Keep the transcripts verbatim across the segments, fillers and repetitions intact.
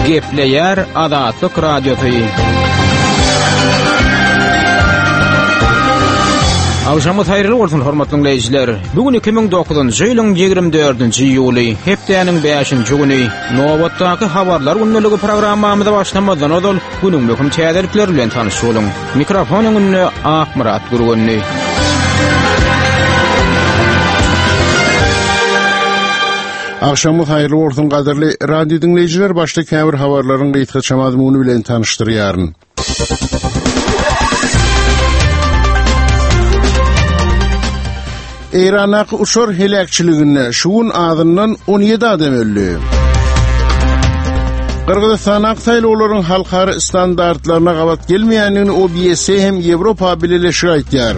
Gepleýär Azatlyk Radiosu. Awşamy taýyrly bolsun hormatly dinleýijiler. Bugün iki ming dokuzunçy ýylyň ýygrimi dördünçi ýuly, hepdeýäniň beşinçi güni Nowatdaky habarlar gündəligi programmamyza başlamadan öňe günüň möhüm çäderlikleri bilen tanyşylyň. Mikrofonyň önüne Ahmurat Gurgunny. Akşamı hayırlı olsun kaderli radyo dinleyiciler, başta käbir habarların gıytga çamadımını bilen tanıştırýaryn. Eýranaky uçur helakçylygyny şuun adından on ýedi adam öldü. Kırgızistan saýlawlaryň halkary standartlaryna gabat gelmeýänligini O B S hem Ýewropa Birleşigi aýtýar.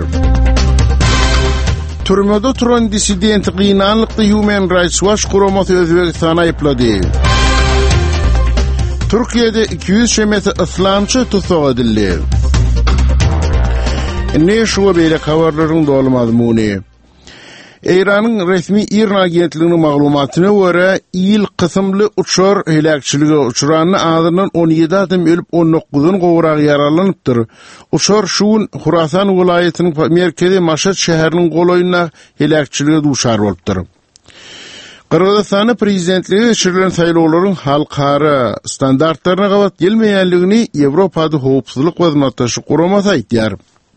Türmede turan disident gynanlykda Human Rights Watch guramasy Özbegistana aýplady. Türkiýede iki yüz şemeti islamçy tutsak edildi. Ne şu beýle habarlaryň dolmadymy. Eýranyň resmi İran agentliginiň maglumatyna görä, il kysymly uçur helakçyligi uçuranyny adından on ýedi adam ölüp on dokuzyny gowrak yaralanypdyr. Uçur şuun Hurasan welaýatynyň merkezi Maşhad şäheriniň goloýuna helakçyligi duşar bolupdyr. Kırgızistan prezidentligi geçirilen saýlawlaryň halkary standartlaryna gabat gelmeýänligini Ýewropada howpsuzlyk wezmatdaşy guramasy aýtýar.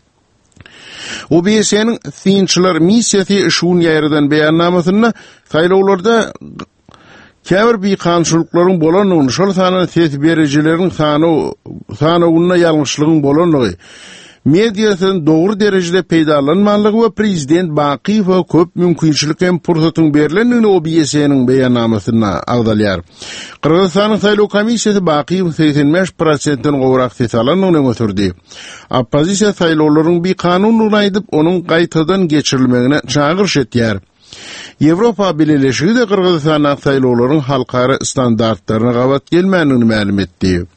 O B S'nin Tinçler missiýasy şuun ýerden beýannamasyna saýlawlarda käbir bir kançylyklaryň bolanyny, şol sany ses berejileriň sany sanawyna ýalňyşlygyň bolanyny, mediýasyň dogry derejede peýdalanmanlygy we prezident Bakiýew köp mümkinçilik hem pursatyň berilendigini O B S'nin beýannamasyna agdalýar. Kırgızistanyň saýlaw komissiýasy Bakiýew seksen beş prosentden gowrak ses alanyny götürdi. Oppozisiýa saýlawlaryň bir kanunyny aýdyp, onuň gaýtadan geçirilmegine çağırış etýär. Ýewropa Birleşigi de Kırgızistanyň saýlawlaryň halkary standartlaryna gabat gelmänligini ma'lum etdi.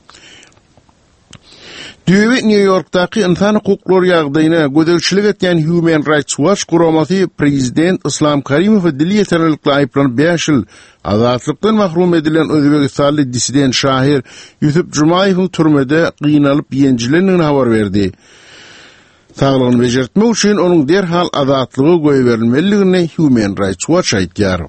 Düýbi New Yorkdaky insan hukuklary ýagdaýyna gödekçilik etýän Human Rights Watch guramasy prezident Islom Karimow dil ýeterlikle aýplanyp beş ýyl azatlykdan mahrum edilen Özbegistanly dissident şair Ýusuf Jumaýew türmede gynalyp ýenjilendigini habar berdi. Saglygyny bejertmek üçin onuň derhal azatlygy goýberilmeligini Human Rights Watch aýtýar.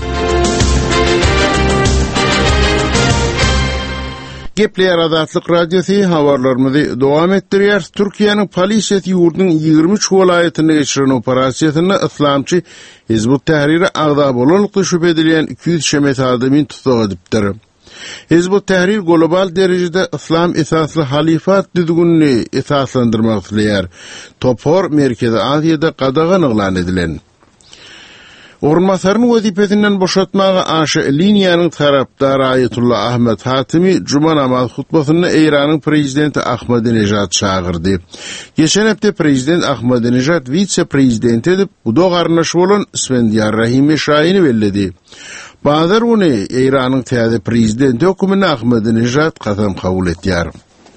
Gepleýär Azatlyk Radiosu habarlarymyzy dowam etdirýär. Türkiýanyň polisiýasy ýurdunyň ýygrimi üç welaýatyna geçirilen operasiýasyna islamçy Hizbut Tahrir agda bolanlykda şüphe edilen iki yüz şemet adamyny tutsak edipdir. Hizbut Tahrir global derejede islam esasly halifat düzgünni esaslandyrmak isleýär. Topor Merkezi Aziýada qadagan eglan edilen. Ormansaryň wezipesinden boşatmaga aşy liniýanyň tarapdary Aýatullah Ahmed Hatimi Juma namaz hutbasyny Eýranyň prezidenti Ahmadinejad çağırdy. Geçen hepde prezident Ahmadinejad vice-prezident edip uda garnaşy bolan Isfendiyar Rahimi şaýyny belledi. Bazar ony Eýranyň täze prezidenti hökümine Ahmadinejad kasam kabul etýär.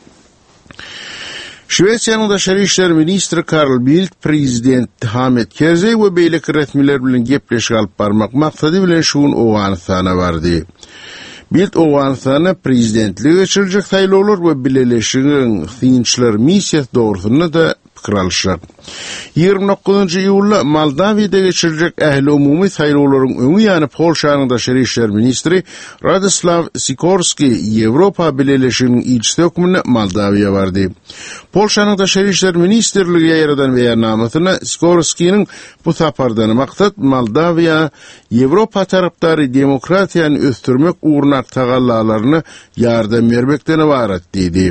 Şweýçýanyň daşary işler ministri Karl Bildt prezident Hamid Karzai we beýleki resmiler bilen gepleşik alyp barmak maksady bilen şuun Owganystana bardy. Bildt Owganystana prezidentligi geçiriljek saýlawlar we Birleşigiň Tinçler missiýasy dogrusyna da pikir alşak. ýygrimi dokuzunçy ýulda Moldawiýada geçiriljek ähli umumy saýlawlaryň öňü ýani Polşanyň daşary işler ministri Radoslav Sikorski Ýewropa Birleşiginiň ilçisi hökümine Moldawiýa bardy. Polşanyň daşary işler ministrligi ýerden beýannamasyna Sikorskiň bu sapardan maksat Moldawiýa Ýewropa tarapdary demokratiýany östürmek uğruna tagallalaryny ýardam bermekden ibaret diýdi.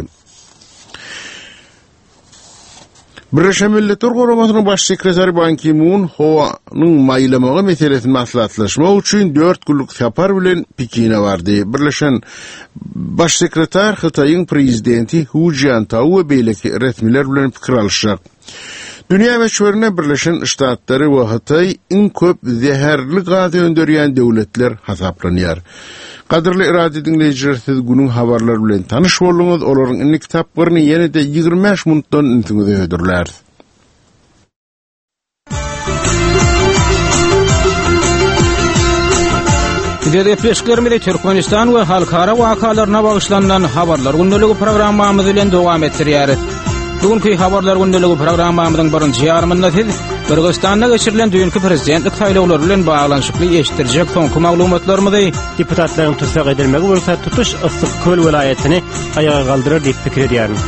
Birleşen Milletler Guramasynyň baş sekretary Ban Ki-moon howanyň maýlamagy meselesini maslahatlaşmak üçin dört günlük sapar bilen Pekin'e bardy. Birleşen baş sekreter Hytaýyň prezidenti Hu Jintao we beýleki resmiler bilen pikir alşak. Dünya meşhurine Birleşen Ştatlary we Hytaý iň köp zeherli gaz öndürýän döwletler hasaplanýar. Kadirli radyo dinleyiciler, siz günün habarlar bilen tanış bolunuz, olaryň inni kitaplaryny ýene-de ýygrimi beş minutdan intiňize ödürler. Videoleşiklerimizi Türkmenistan we halkara wakalarına bagışlanan habarlar gündəligi programmamyz bilen dowam etdirýäris. Bugünkü habarlar gündəligi programmamyzyň birinji ýarymynda siz Kyrgyzstanda geçirilen düýünki prezidentlik saýlawlary bilen baglanşykly eşitdirjek soňky maglumatlarymyzy deputatlaryň tutsak edilmegi bolsa tutuş Yssyk Köl welaýatyny aýaga galdyrar diýip pikir edýärin.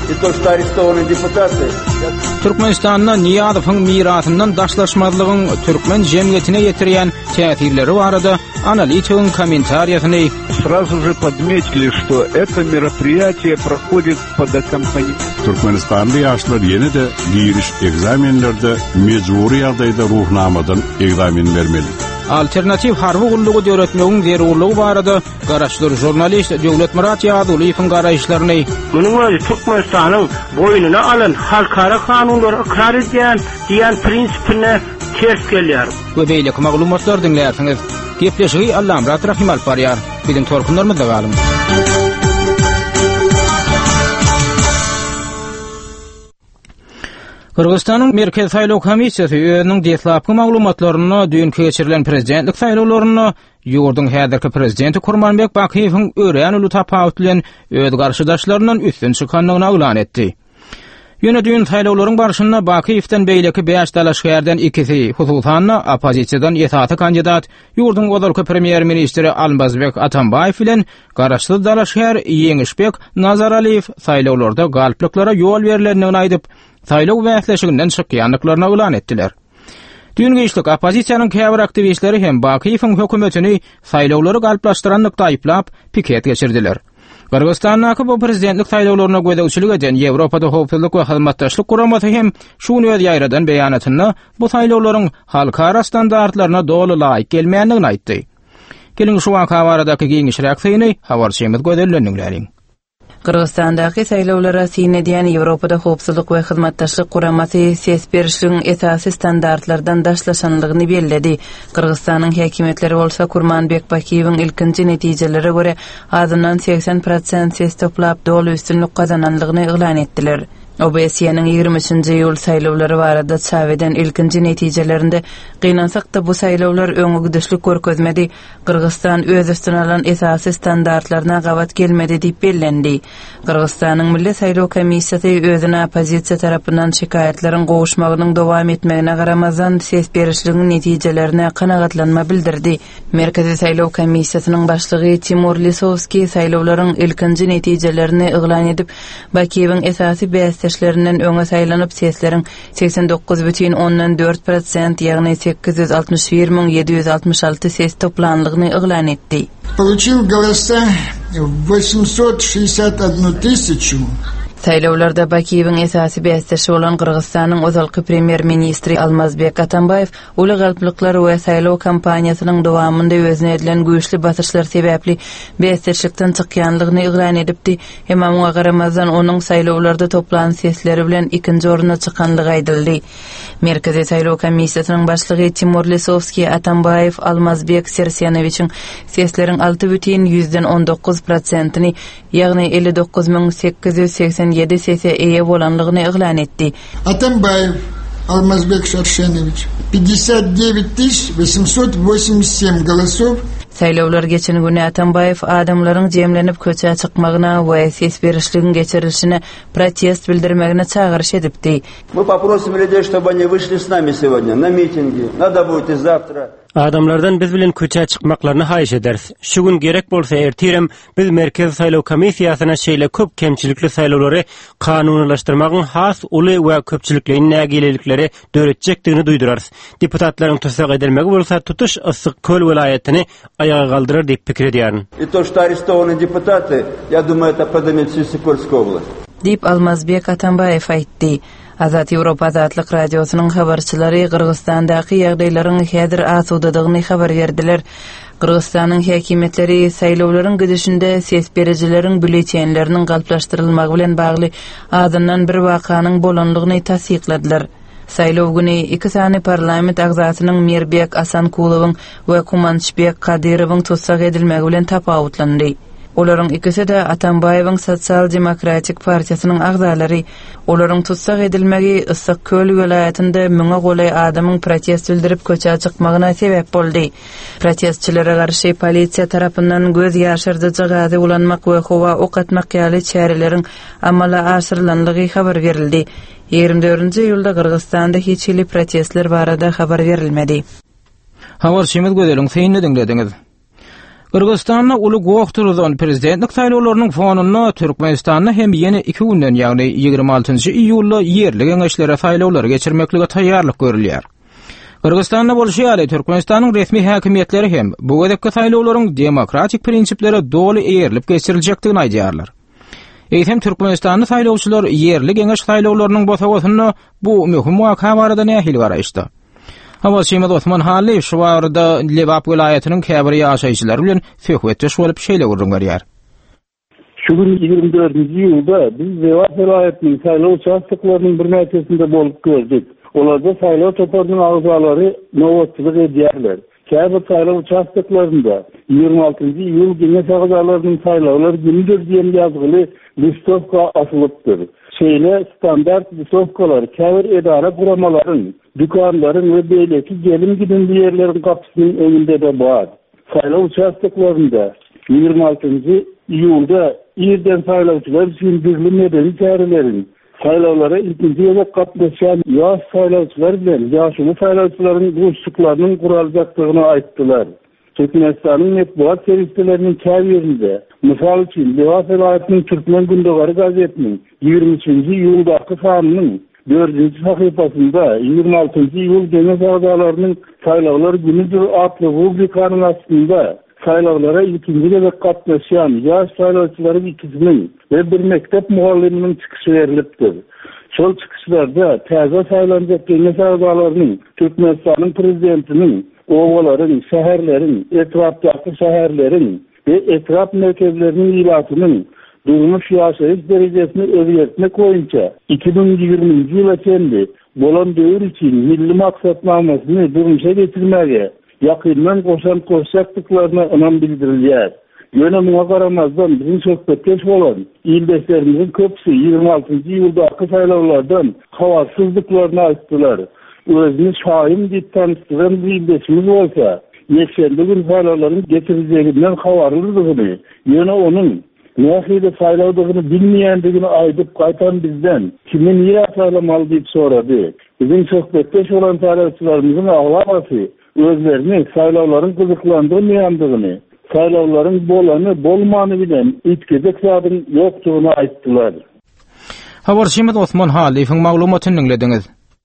Türkmenistanda Niýazowyň mirasyndan daşlaşmazlygyň türkmen jemgyýetine ýetirýän täsirleri barada аналитикин комментариясыны сразу же подметили, что это мероприятие проходит под аккомпанемент. Türkmenistanlı yaşlar yine de giriş egzamenlerde mecburi ýagdaýda ruhnamadan egzamin vermeli. Alternativ harby gullugy döretmegiň zerurlygy barada garaşdyr jurnalist Döwlet Murat Ýadulyň garaşlaryny. Munyň özü Türkmenistanyň boýnuna alan halkara kanunlary ikrar edýän diýen prinsipine ters gelýär. Bu beýleki maglumatlar dinlärsiňiz. Gepleşigi Allam Murat Rahim alparýar. Biziň torkunlarymyzda galyň. Kyrgyzstanyň Merkez Saýlaw Komissiýasy özüniň deslapky maglumatlaryny düýünki geçirilen prezidentlik saýlawlaryny ýurdun häzirki prezidenti Kurmanbek Bakiýewiň ören uly tapawut bilen öz garşydaşlarynyň üstün çykanlygyny aglan etdi. Ýöne düýün saýlawlaryň barşyna Bakiýewden beýleki beş dalaşgärden ikisi, hususan opozisiýadan ýetatly kandidat ýurdun godalky premier ministri Almazbek Atambaýew bilen garaşly dalaşgär Ýeňişbek Nazaraliýew saýlawlarda galplyklara ýol berilenini aýdyp, saýlaw wäsleşiginden çykýanlyklaryny aglan etdiler. Düýünki işlik opozisiýanyň käbir aktivistleri hem Bakiýewiň hökümetini saýlawlary galplaşdyran nykda aýplap piket geçirdiler. Kyrgyzstanyň bu prezidentlik saýlawlaryna gödäwçilik eden Ýewropada howpsuzlyk we hyzmatdaşlyk guramasy hem şuny öz ýaýradan beýanatyny bu saýlawlaryň halkara standartlaryna dogry laýyk gelmeýändigini aýtdy. Gelin şu waka baradaky giňişrek syny habarçymyz gödälendiňläriň. Kyrgyzstandaky saýlawlara syny diýen Ýewropada howpsuzlyk we hyzmatdaşlyk guramasy ses berişligiň esasy standartlardan daşlaşanlygyny bellädi. Kyrgyzstanyň häkimetleri bolsa Kurmanbek Bakiýewiň ilkinji netijelere göre azyndan seksen prosent ses toplap dogry üstünlük gazananlygyny eglan etdiler. O B S-nyň ýygrimi üçinji ýyl saýlawlary barada çaweden ilkinji netijelerinde gynansak da bu saýlawlar öňe gidişlik görkezmedi. Kyrgyzstan öz üstüne alan esasy standartlaryna gawat gelmedi diýip bellendi. Kyrgyzstanyň Milli Saýlaw Komissiýasy özüne opozisiýa tarapyndan şikaýetlerin gowuşmagynyň dowam etmegine garamazdan ses berişligiň netijelelerine kanagatlanma bildirdi. Merkezi Saýlaw Komissiýasynyň başlygy Timur Lisowski saýlawlaryň ilkinji netijelerini eglan edip, Bakiýewiň esasy beýleşlerinden öňe saýlanyp sesleriň seksen dokuz бүтүн ondan dört prosent ýagny sekiz yüz altmış bir miň ýedi yüz altmış alty ses toplanlygyny eglan etdi. Получил голоса восемьсот шестьдесят одну тысячу. Saýlawlarda Bakiýewiň esasy beýleşi bolan Kyrgyzstanyň özalky premier ministri Almazbek Atambaýew uly galpliklar we saýlaw kampaniýasynyň dowamynda özüne edilen güýçli basyşlar sebäpli beýleşikden çykýanlygyny eglan edipdi. Hem oňa garamazdan onuň saýlawlarda toplanan sesleri bilen ikinji oruna çykanlygy aýdyldy. Merkezi Saýlaw Komissiýasynyň başlygy Timur Lisowski Atambaýew Almazbek Sersýanowiçiň sesleriň altı бүтүn yüzden on dokuz prosentyny, ýagny elli dokuz miň sekiz yüz seksen ýedi sese eýe bolanlygyny eglan etdi. Atambaýew Almazbek Sersýanowiç пятьдесят девять тысяч восемьсот восемьдесят семь голосов. Saýlawlar geçen güni Atambaýew adamlaryň jemlenip köçe çykmagyna we ses berişligini geçirilişine protest bildirmegine çağırış edipdi. Мы попросим людей, чтобы они вышли с нами сегодня на митинги. Надо будет и завтра. Adamlardan biz bilen köçe çykmaklaryny haýyş ederiz. Şu gün gerek bolsa ertirem biz Merkez Saýlaw Komissiýasyna şeýle köp kemçilikli saýlawlary kanunlaşdyrmagyň has uly we köpçilikliň nägilelikleri döretjekdigini duýdurarys. Deputatlaryň tutsak edilmegi bolsa tutuş Yssyk Köl welaýatyny aýaga galdyrar diýip pikir edýärin. И то, что арестованы депутаты, я думаю, это поднимет всю Сыкольскую область. Dip Almazbek Atambaýew aýtdy. Azat Ýewropa Azatlyk radiosynyň habarçylary Kyrgyzstandaky ýagdaýlaryň häzir asudadygyny habar berdiler. Kyrgyzstanyň häkimetleri saýlawlaryň gidişinde ses berejileriň bületenleriniň galplaşdyrylmagy bilen bagly azyndan bir wakanyň bolanlygyny tasdiqladylar. Saýlaw güni iki sany parlament agzasynyň Mirbek Asankulowyň we Kumançbek Kadyrowyň tutsak edilmegi bilen tapawutlandy. Olaryň ikisi de Atambayewiň Sosial Demokratik Partiýasynyň agzalary. Olaryň tutsak edilmegi Issyk Köl welaýatynda müňe golay adamyň protest bildirip köçe çykmagyna sebäp boldy. Protestçilere garşy polisiýa tarapyndan göz ýaşyrdyjy gazy ulanmak we howa ok atmak ýaly çäreleriň amala aşyrylanlygy habar berildi. ýigirme dördünji ýylda Kyrgyzstanda hiç hili protestler barada habar berilmedi. Habar şemet gödeliň feýinli dinlediňiz. Kyrgyzstanda uly gowaktyrylan prezidentlik saýlawlarynyň fonuny Türkmenistanda hem ýene iki günden ýagny ýigirme altynjy iýulda ýerli geňeşlere saýlawlary geçirmeklige taýýarlyk görülýär. Kyrgyzstanda bolşy ýaly Türkmenistanyň resmi häkimetleri hem bu gedekki saýlawlaryň demokratik prinsipleri doly eýerilip geçirilýekdigini aýdýarlar. Eýsem Türkmenistanda saýlawçylar ýerli geňeş saýlawlarynyň bosawasyny bu möhüm waka barada nähili garaýşdy. Hawa Şeýmet Osman Hally şu wagtda Lebap welaýatynyň käbir ýaşaýçylary bilen söhbetde şolup şeýle gurulýar. Şu gün ýigirme dördünji ýylda biz Lebap welaýatynyň saýlaw çastyklarynyň bir näçesinde bolup gördük. Olarda saýlaw toparynyň agzalary nowatçylyk edýärler. Käbir saýlaw çastyklarynda ýigirme altynjy ýyl geňeş agzalarynyň saýlawlary gündüz diýen ýazgyly listovka asylypdyr. Şeýle standart listovkalar käbir edara guramalaryň, dükanlaryň we beýleki gelim gidinli ýerleriň gapysynyň öňünde de bar. Saýlaw çastyklarynda ýigirme altynjy ýylda ýerden saýlawçylar üçin birli medeni çärelerin saýlawlara ilkinji ýere gatnaşan ýaş saýlawçylar bilen ýaşly saýlawçylaryň gurulşyklarynyň guraljakdygyny aýtdylar. Türkmenistanyň medeniýet serwisleriniň käbirinde, mysal üçin Lebap welaýatynyň Türkmen gündegari gazetiniň ýigirme üçinji ýyldaky sanynyň dördünji sahypasynda ýigirme altynjy ýyl geňeş agzalarynyň saýlawlar günüdür atly rubrikanyň astynda saýlawlara ilkinji ýere gatnaşan ýaş saýlawçylaryň ikisiniň we bir mektep mugalliminiň çykyşy berilipdir. Şol çykyşlarda täze saýlanjak geňeş agzalarynyň Türkmenistanyň prezidentiniň oğularyň, şäherleriň, etrapdaky şäherleriň we etrap merkezleriniň ýylatynyň durmuş ýaşaýyş derejesini özgertmek boýunça iki bin ýigirminji ýyla kendi bolan döwür üçin milli maksatnamasyny durmuşa getirmäge ýakyndan goşan koşaklyklaryna ynam bildirilýär. Ýöne muňa garamazdan bizim söhbetkeş bolan ýyldaşlarymyzyň köpüsi ýigirme altynjy ýyldaky saýlawlardan habarsyzlyklaryny aýtdylar. Özünü şahin diýip tanıştyran bir ýyldaşymyz bolsa, ýekşende gün saýlawlaryň getirilýäginden habarlydygyny, ýöne onuň nähili saýlawdygyny bilmeýändigini aýdyp gaýtan bizden kimi niýe saýlamaly diýip sorady. Bizim söhbetde bolan saýlawçylarymyzyň aglamasy özlerini saýlawlaryň gyzyklandyrmaýandygyny, saýlawlaryň bolany bolmany bilen itkizek sadyň ýokdugyny aýtdylar. Habar Şeýmet Osman Halyň maglumatyny dinlediňiz.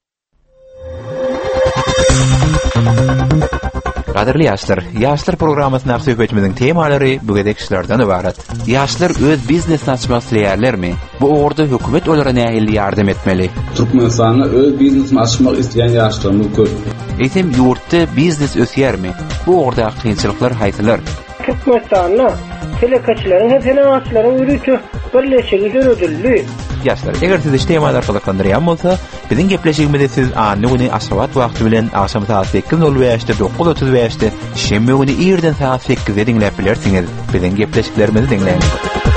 Gaderli ýaşlar, ýaşlar programmasyna söhbetimiziň temalary bugündeki işlerden ibaret. Ýaşlar öz biznesini açmak isleýärlermi? Bu orada hökümet olara nähili ýardam etmeli? Türkmenistanda öz biznesini açmak isleýän ýaşlarymyz köp. Eýsem ýurtda biznes ösýärmi? Bu orada kynçylyklar haýsylar? Türkmenistanda telekaçylaryň hem fenaatçylaryň ürütü birleşigi görüldü. Ýaşlar, eger siz işte temalar gyzyklandyrýan bolsa, biziň gepleşigimizde siz anny güni aşabat wagty bilen akşam saat sekiz nol beşde dokuz otuz beşde şemme güni ýerden saat sekizde dinläp bilersiňiz. Biziň gepleşiklerimizi dinleýiň.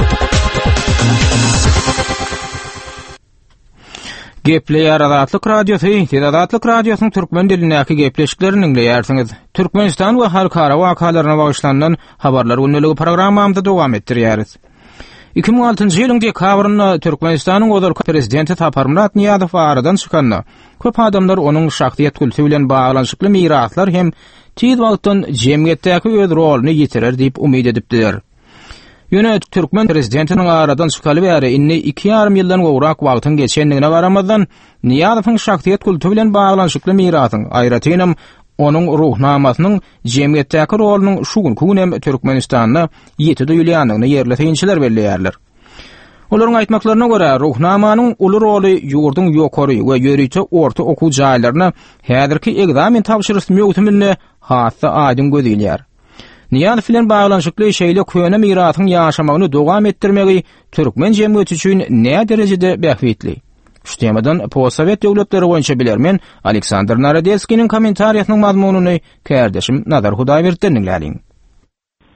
Gepleýär Azatlyk radiosu, siz Azatlyk radiosynyň türkmen dilinäki gepleşiklerini dinleýärsiňiz. Türkmenistan we halkara wakalaryna bagyşlanan habarlar gündəligi programmamyzda dowam etdirýäris. iki bin altynjy ýylyň dekabrynda Türkmenistanyň ozalky prezidenti Taparmurat Niýazow aradan çykanna. Köp adamlar onuň şahsiýet kulty bilen baglanyşykly miraslar hem tiz wagtdan jemgyýetdäki öz roluny ýitirer diýip umyd edipdiler. Ýöne Türkmen prezidentiniň aradan çykaly bäri inni iki ýarym ýyldan gowrak wagtyň geçendigine baramazdan Niýazowyň şahsiýet kulty bilen baglanyşykly mirasyň aýratynam onuň ruhnamasynyň jemgyýetdäki rolunyň şu günki günem Türkmenistanda ýeti duýulýanlygyny ýerli synçylar belleýärler. Olaryň aýtmaklaryna görä, ruhnamanyň uly roly ýurdun ýokary we ýörüçi orta okuw jaýlaryna häzirki egzamin tapşyrysy möhümine hassa aýdym gözülýär. Niýazow bilen baglanyşykly şeýle köne mirasyň ýaşamagyny dowam etdirmegi türkmen jemgyýeti üçin näme derejede bähwitli? Şu temadan Possovet döwletleri boýunça bilermen Aleksandr Narodetskiň kommentariýasynyň mazmunyny kärdeşim Nazar Hudaýberdden dinläýin.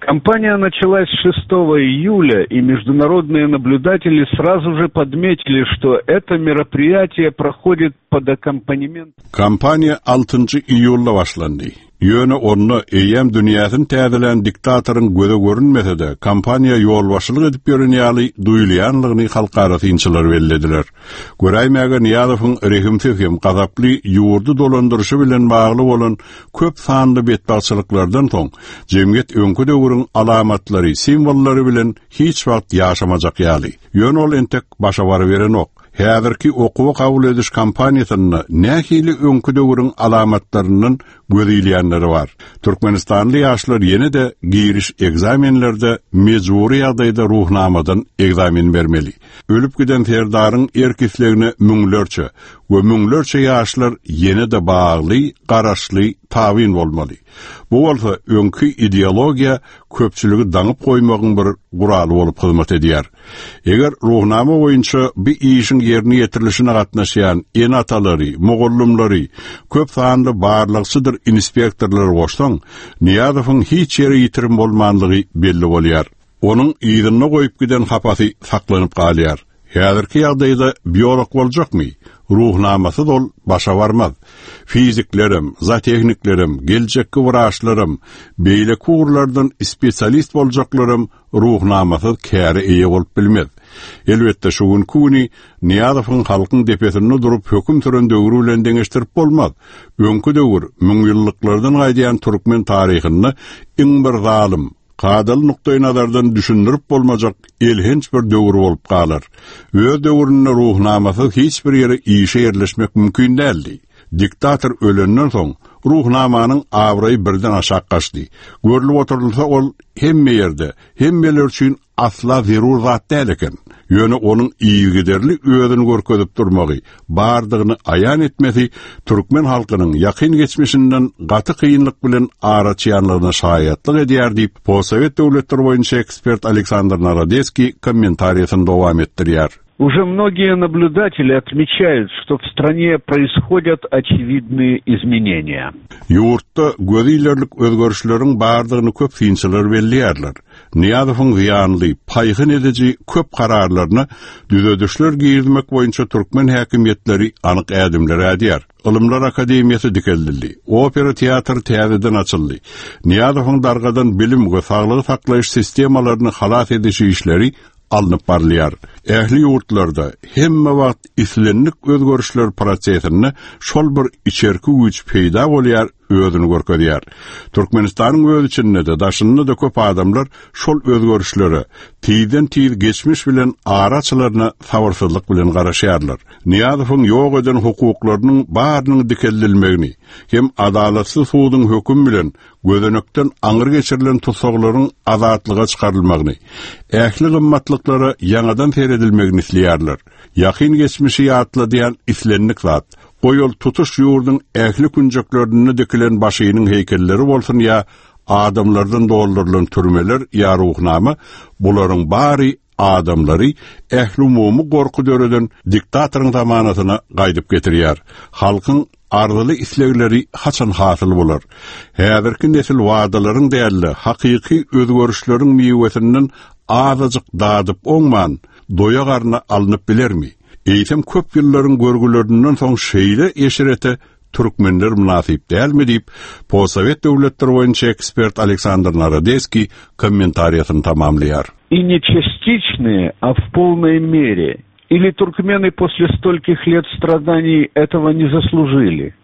Кампания началась шестого июля, и международные наблюдатели сразу же подметили, что это мероприятие проходит под аккомпанемент. Кампания алтынчы июлda başlandı. Yöne onu eýem dünýäsin täzelen diktatorun göze görünmese kampanya ýolbaşçylyk edip ýörünýäli duýulýanlygyny halkara synçylar bellediler. Göräýmäge Niýazowyň rehimsiz hem gazaply ýurdu dolandyrşy bilen bagly bolan köp sanly betbaççylyklardan soň jemgyýet öňkü döwrüň alamatlary, simwollary bilen hiç wagt ýaşamajak ýaly. Ýön ol entek başa bary beren ok. Häzirki okuwy kabul ediş kampaniýasyna nähili öňkü döwrüň alamatlarynyň gözelýänleri bar. Türkmenistanly ýaşlar ýene-de giriş egzamenlerde mejburi ýagdaýda ruhnamadan egzamin bermeli. Ölüp giden ferdaryň erkislegine müňlerçe we müňlerçe ýaşlar ýene-de bagly, garaşly tawin bolmaly. Bu bolsa öňkü ideologiýa köpçüligi daňyp goýmagyň bir guraly bolup hyzmat edýär. Eger ruhnama boýunça bir işin ýerine ýetirilişine gatnaşýan en atalary, mogollumlary, köp sanly barlykçydyr inspektorlar goşsaň, Niýazowyň hiç ýere ýitirim bolmanlygy belli bolýar. Onuň ýygyna goýup giden hapasy saklanyp galýar. Häzirki ýagdaýda biolog boljakmy? Ruhnamasy dol başa barmaz. Fiziklerim, zatehniklerim, geljekki wraçlarym, beýle kurlardan spesialist boljaklarym ruhnamasy käri eýe bolup bilmez. Elbetde şu gün kuni Niýazowyň halkyň depesinde durup höküm süren döwrü bilen deňeşdirip bolmaz. Öňkü döwür müň ýyllıklardan gaýdyan türkmen taryhyny iň bir zalim, Kadal noktaý nazardan düşündirip bolmajak elhenç bir döwür bolup galar. Öz döwrüne ruhnamasy hiç bir ýere işe ýerleşmek mümkin däldi. Diktator ölenden soň ruhnamanyň awraý birden aşak gaçdy. Görülip oturulsa ol hemme ýerde, hemmeler üçin asla zerur zat däl eken. Ýöne onuň iýgiderli özüni görkezip durmagy, bardygyny aýan etmesi türkmen halkynyň ýakyn geçmişinden gaty kynlyk bilen araçýanlygyna şaýatlyk edýär diýip Possovet döwletleri boýunça ekspert Aleksandr Narodецкий комментариясын dowam etdirýär. Уже многие наблюдатели отмечают, что в стране происходят очевидные изменения. Ýurtda gözilerlik özgörüşleriň bardygyny köp synçylar bellýärler. Niýazowyň ýanly, paýhyn edici köp kararlaryny düzedişler giýirmek boýunça türkmen häkimetleri anyk ädimler edýär. Ilymlar Akademiýasy dikeldildi. Opera teatr täzeden açyldy. Niýazowyň dargadan bilim we saglyk saklaýyş sistemalaryny halas edişi işleri alınıp barlyar. Ähli ýurtlarda hemme wagt islenlik özgörüşler prosesini şol bir içerki güç peýda bolýar, özüni görkezýär. Türkmenistanyň öz içinde de daşynda da köp adamlar şol özgörüşleri tiýden tiýir geçmiş bilen araçylaryna sabarsyzlyk bilen garaşýarlar. Niýazowyň ýok eden hukuklarynyň barynyň dikeldilmegini hem adalatsyz suwdyň höküm bilen gözenekden aňyr geçirilen tutsaglaryň azatlyga çykarylmagyny, ähli gymmatlyklary ýanadan seredilmegini isleýärler. Ýakyn geçmişi ýatlaýan islenlik zat, goýul tutuş ýurduň ähli künjeklerini dikilen başynyň heýkelleri bolsun ýa adamlardan doldurulan türmeler ýa ruhnama, bularyň bary adamlary ähli umumy gorku döreden diktatoryň zamanatyna gaýdyp getirýär. Halkyň arzyly islegleri haçan hasyl bolar. Häzirki nesil wadalaryň däli hakyky özgörüşleriň miýwesinden azyjyk dadyp oňman, doýa garna alınıp bilermi? Eýsem köp ýyllaryň görgülerinden soň şeýle eşirete türkmenler münasip dälmi diýip Possovet döwletleri boýunça ekspert Aleksandr Narodецкий комментариясын tamamlaýar. И не частичные, а в полной мере. Или туркмены после стольких лет страданий этого не заслужили?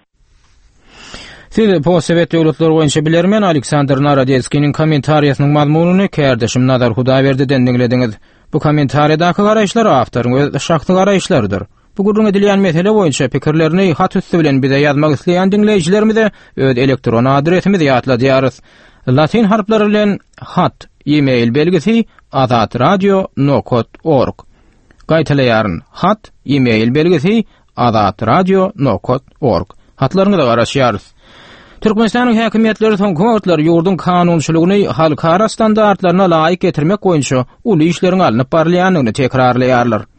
Siz Possovet döwletleri boýunça bilermen Aleksandr Narodецкийниň kommentariýasynyň mazmunyny kärdeşim Nadar Hudaýberdiňden dinlediňiz. Bu kommentariýadaky garaýşlar awtoryň öz şahsy garaýşlarydyr. Bu gurrun edilýän mesele boýunça pikirlerini hat üstü bilen bize ýazmak isleýän dinleýijilerimize öz elektron adresimizi ýatladýarys. Latin harflary bilen hat e-mail belgisi azat radio nokta org. Gaýtalaýaryn hat e-mail belgisi azat radio nokta org. Hatlaryňyza garaşýarys. Türkmenistanyň häkimetleri soňky wagtlar ýurdun kanunçylygyny halkara standartlaryna laýyk getirmek boýunça uly işleriň alınıp barylýanyny tekrarlaýarlar.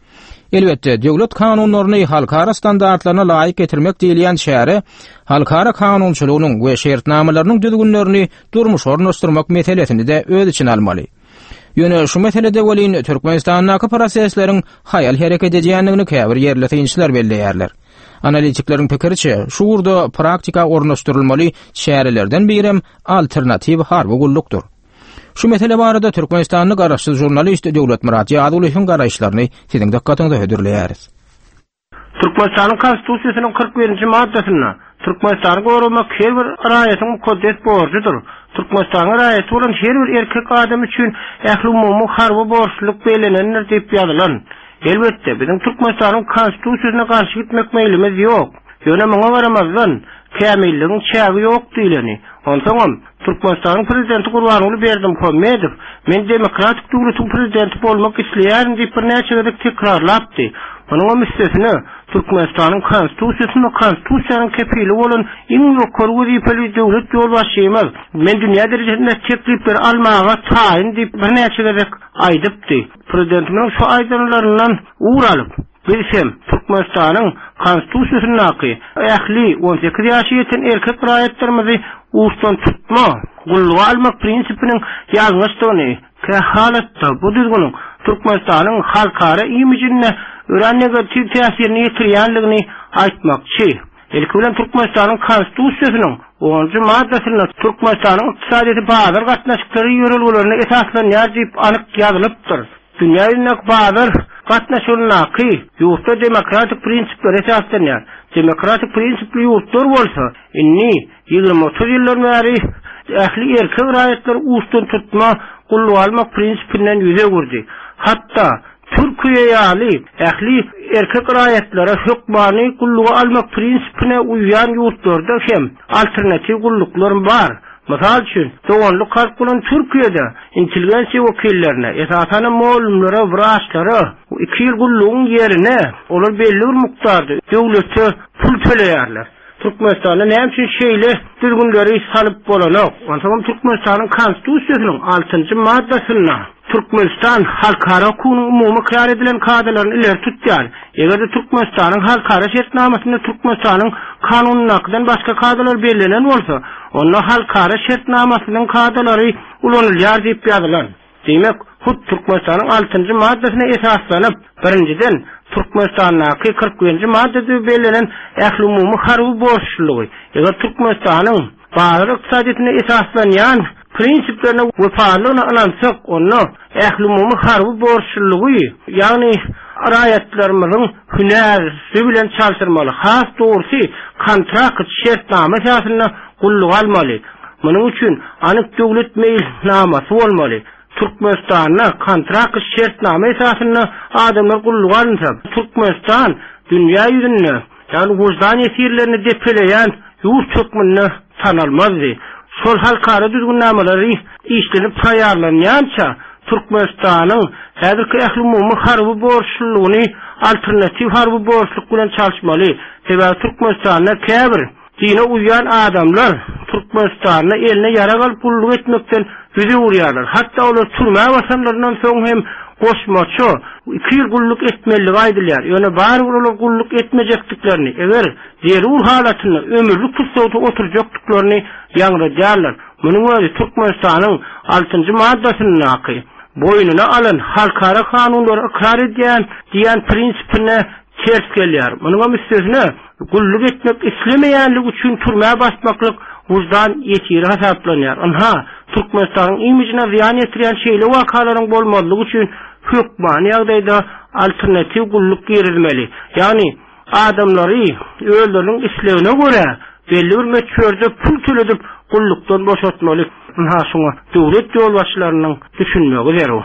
Elbetde döwlet kanunlaryny halkara standartlaryna laýyk getirmek diýilýän şäher halkara kanunçylygynyň we şertnamalarynyň düzgünlerini durmuş ornaşdyrmak meselesini de öz içine almaly. Ýöne şu meselede welin Türkmenistanyň prosesleriň hayal hereket edýänligini käbir ýerli synçylar belleýärler. Analitiklerin pikiriçe, şu urda praktika ornaşdyrylmaly şäherlerden birim alternativ harby gullukdur. Şu mesele barada Türkmenistanyň garaşsyz jurnalist Döwlet Murat Ýadulyň garaşlaryny siziň dikkatiňizde hödürleýäris. Türkmenistanyň konstitusiýasynyň kırk birinji maddasyna Türkmenistanyň gorumak her bir raýatynyň koddet borjydyr. Türkmenistanyň raýaty bolan her bir erkek adam üçin ähli umumy harby borçluk belenenler diýip ýazylan. Elbetde bizim Türkmenistanyň konstitusiýasyna garşy gitmek meýlimiz ýok. Ýöne muňa baramazdan kämilligiň çägi ýok diýileni. Onsoňam Türkmenistanyň prezidenti Gurbanuly Berdimuhammedow men demokratik döwletiň prezidenti bolmak isleýärin diýip bir näçe gezek tekrarlapdy. Onuň müstesine Türkmenistanyň konstitusiýasyna konstitusiýanyň kepili bolan iň ýokary wezipeli döwlet ýolbaşçymyz. Men dünýä derejesinde teklipler almaga taýin diýip bir näçe gezek aýdypdy. Prezidentimiň şu aýdanlaryndan uğralyp bilsem Türkmenistanyň konstitusiýasyny ähli on sekiz ýaşy ýeten erkek raýatlarymyzy uçtan tutma, gulluğa almak prinsipinin ýalňyşdygyny kähalatda bu düzgünüň Türkmenistanyň halkara imijine ören negativ täsirini ýetirýänligini aýtmakçy. Ilki bilen Türkmenistanyň konstitusiýasynyň onuncu maddasyna Türkmenistanyň ykdysadyny bazar gatnaşyklary ýörelgelerini esaslanýar diýip anyk ýazylypdyr. Dünýäniň bazar gatnaşyklaryny ýurtda demokratik prinsipler esaslanýar. Demokratik prinsipli ýurtlar bolsa, inni ýygrimi otuz ýyllar bäri ähli erkek raýatlar uçtan tutma, gulluğa almak prinsipinden ýüze gurdy. Hatta Türkiýe ýaly ähli erkek raýatlara hukmany gulluğa almak prinsipine uýan ýurtlarda hem alternativ gulluklar bar. Mysal üçin, Dowonluk halk bilen Türkiýede intelligensiýa wekillerine, esasen mollumlara, wraçlara iki ýyl gullugyň ýerine olar belli bir mukdarda döwlete pul töleýärler. Türkmenistanyň näme üçin şeýle düzgünleri salyp bolanok. Onsoň Türkmenistanyň konstitusiýasynyň altynjy maddasyna Türkmenistan halkara hukukyny umumy kar edilen kadrlaryny ileri tutýar. Eger Türkmenistanyň halkara şertnamasyna Türkmenistanyň kanunynakydan başga kadrlar belirlenen bolsa, onda halkara şertnamasynyň kadrlary ulanylýar diýip ýazylan. Demek, hut Türkmenistanyň altynjy maddasyna esaslanyp, birinciden Türkmenistanyň kırk birinji maddede belirlenen ähli umumy harby borçlulygy. Eger Türkmenistanyň bazar ykdysadyny esaslanýan prinsiplerine wefalygyna anansak, onu ähli umumy harby borçlulygy, ýagny raýatlarymyzyň hünäri bilen çalşdyrmaly. Has dogry kontrakt şertnama esasyna gulluğa almaly. Munyň üçin anyk döwlet meýilnamasy bolmaly. Türkmenistanyň kontrakt şertnama esasyna adamlar gulluğa alınsa, Türkmenistan dünýä ýüzünde, ýani wujdan ýetirlerini depeleýän ýurt hökmüni tanalmazdy. Şol halkara düzgünnamalary işlenip taýarlanýança Türkmenistanyň häzirki ähli umumy harby borçlulygyny alternativ harby borçluk bilen çalşmaly. Sebäbi Türkmenistanyň käbir dine uýan adamlar Türkmenistanyň eline ýara galyp gulluk etmekden yüze urýarlar. Hatta olar türmä basanlaryndan soň hem goşmaçy iki ýyl gulluk etmeligi aýdylýar. Ýöne bari olar gulluk etmejekdiklerini, eger zerur halatyny ömürlük tutsawda oturjakdyklaryny ýaňradýarlar. Munyň öňi Türkmenistanyň altynjy maddasyny aky boýnuna alan halkara kanunlary ikrar edýän diýen prinsipine ters gelýär. Munyň müstesine gulluk etmek islemeýänligi üçin türmä basmaklyk wujdan ýetiri hasaplanýar. Onha Türkmenistanyň imijine ziyan ýetirýän şeýle wakalaryň bolmalygy üçin hukmany ýagdaýda alternativ gulluk girilmeli. Ýani adamlary öldürüň islegine görä belli bir meçherde pul töledip gullukdan boşaltmaly. Ha şoňa döwlet ýolbaşçylarynyň düşünmegi zerur.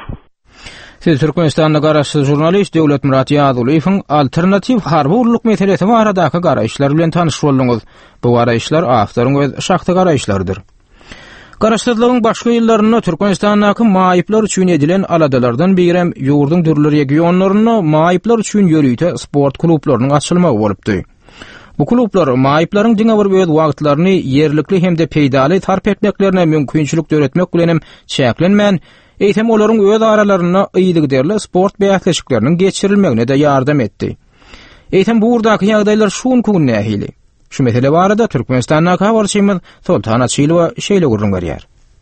Siz Türkmenistanyň garaşsyz jurnalist Döwlet Murat Ýadulyň alternativ harby gulluk meselesi baradaky garaşlar bilen tanyş boldyňyz. Bu garaşlar awtoryň öz şahsy garaşlarydyr. Garaşsyzlygyň başga ýyllaryna Türkmenistanyň maýyplar üçin edilen aladalardan birem ýurdun dürli regionlaryna maýyplar üçin ýörüýte sport klublarynyň açylmagy bolupdy. Bu klublar maýyplaryň diňe bir öz wagtlaryny ýerlikli hemde peýdaly tarp etmeklerine mümkinçilik döretmek bilen çäklenmän Eýtem olaryň öz aralaryna ýylygyderli sport bäýatleşikleriniň geçirilmegine de ýardam etdi. Eýtem bu urdaky ýagdaýlar şuň gün nähili. Şu mesele barada Türkmenistanyň habarçymyz Sultan Açylova şeýle gurrun berýär.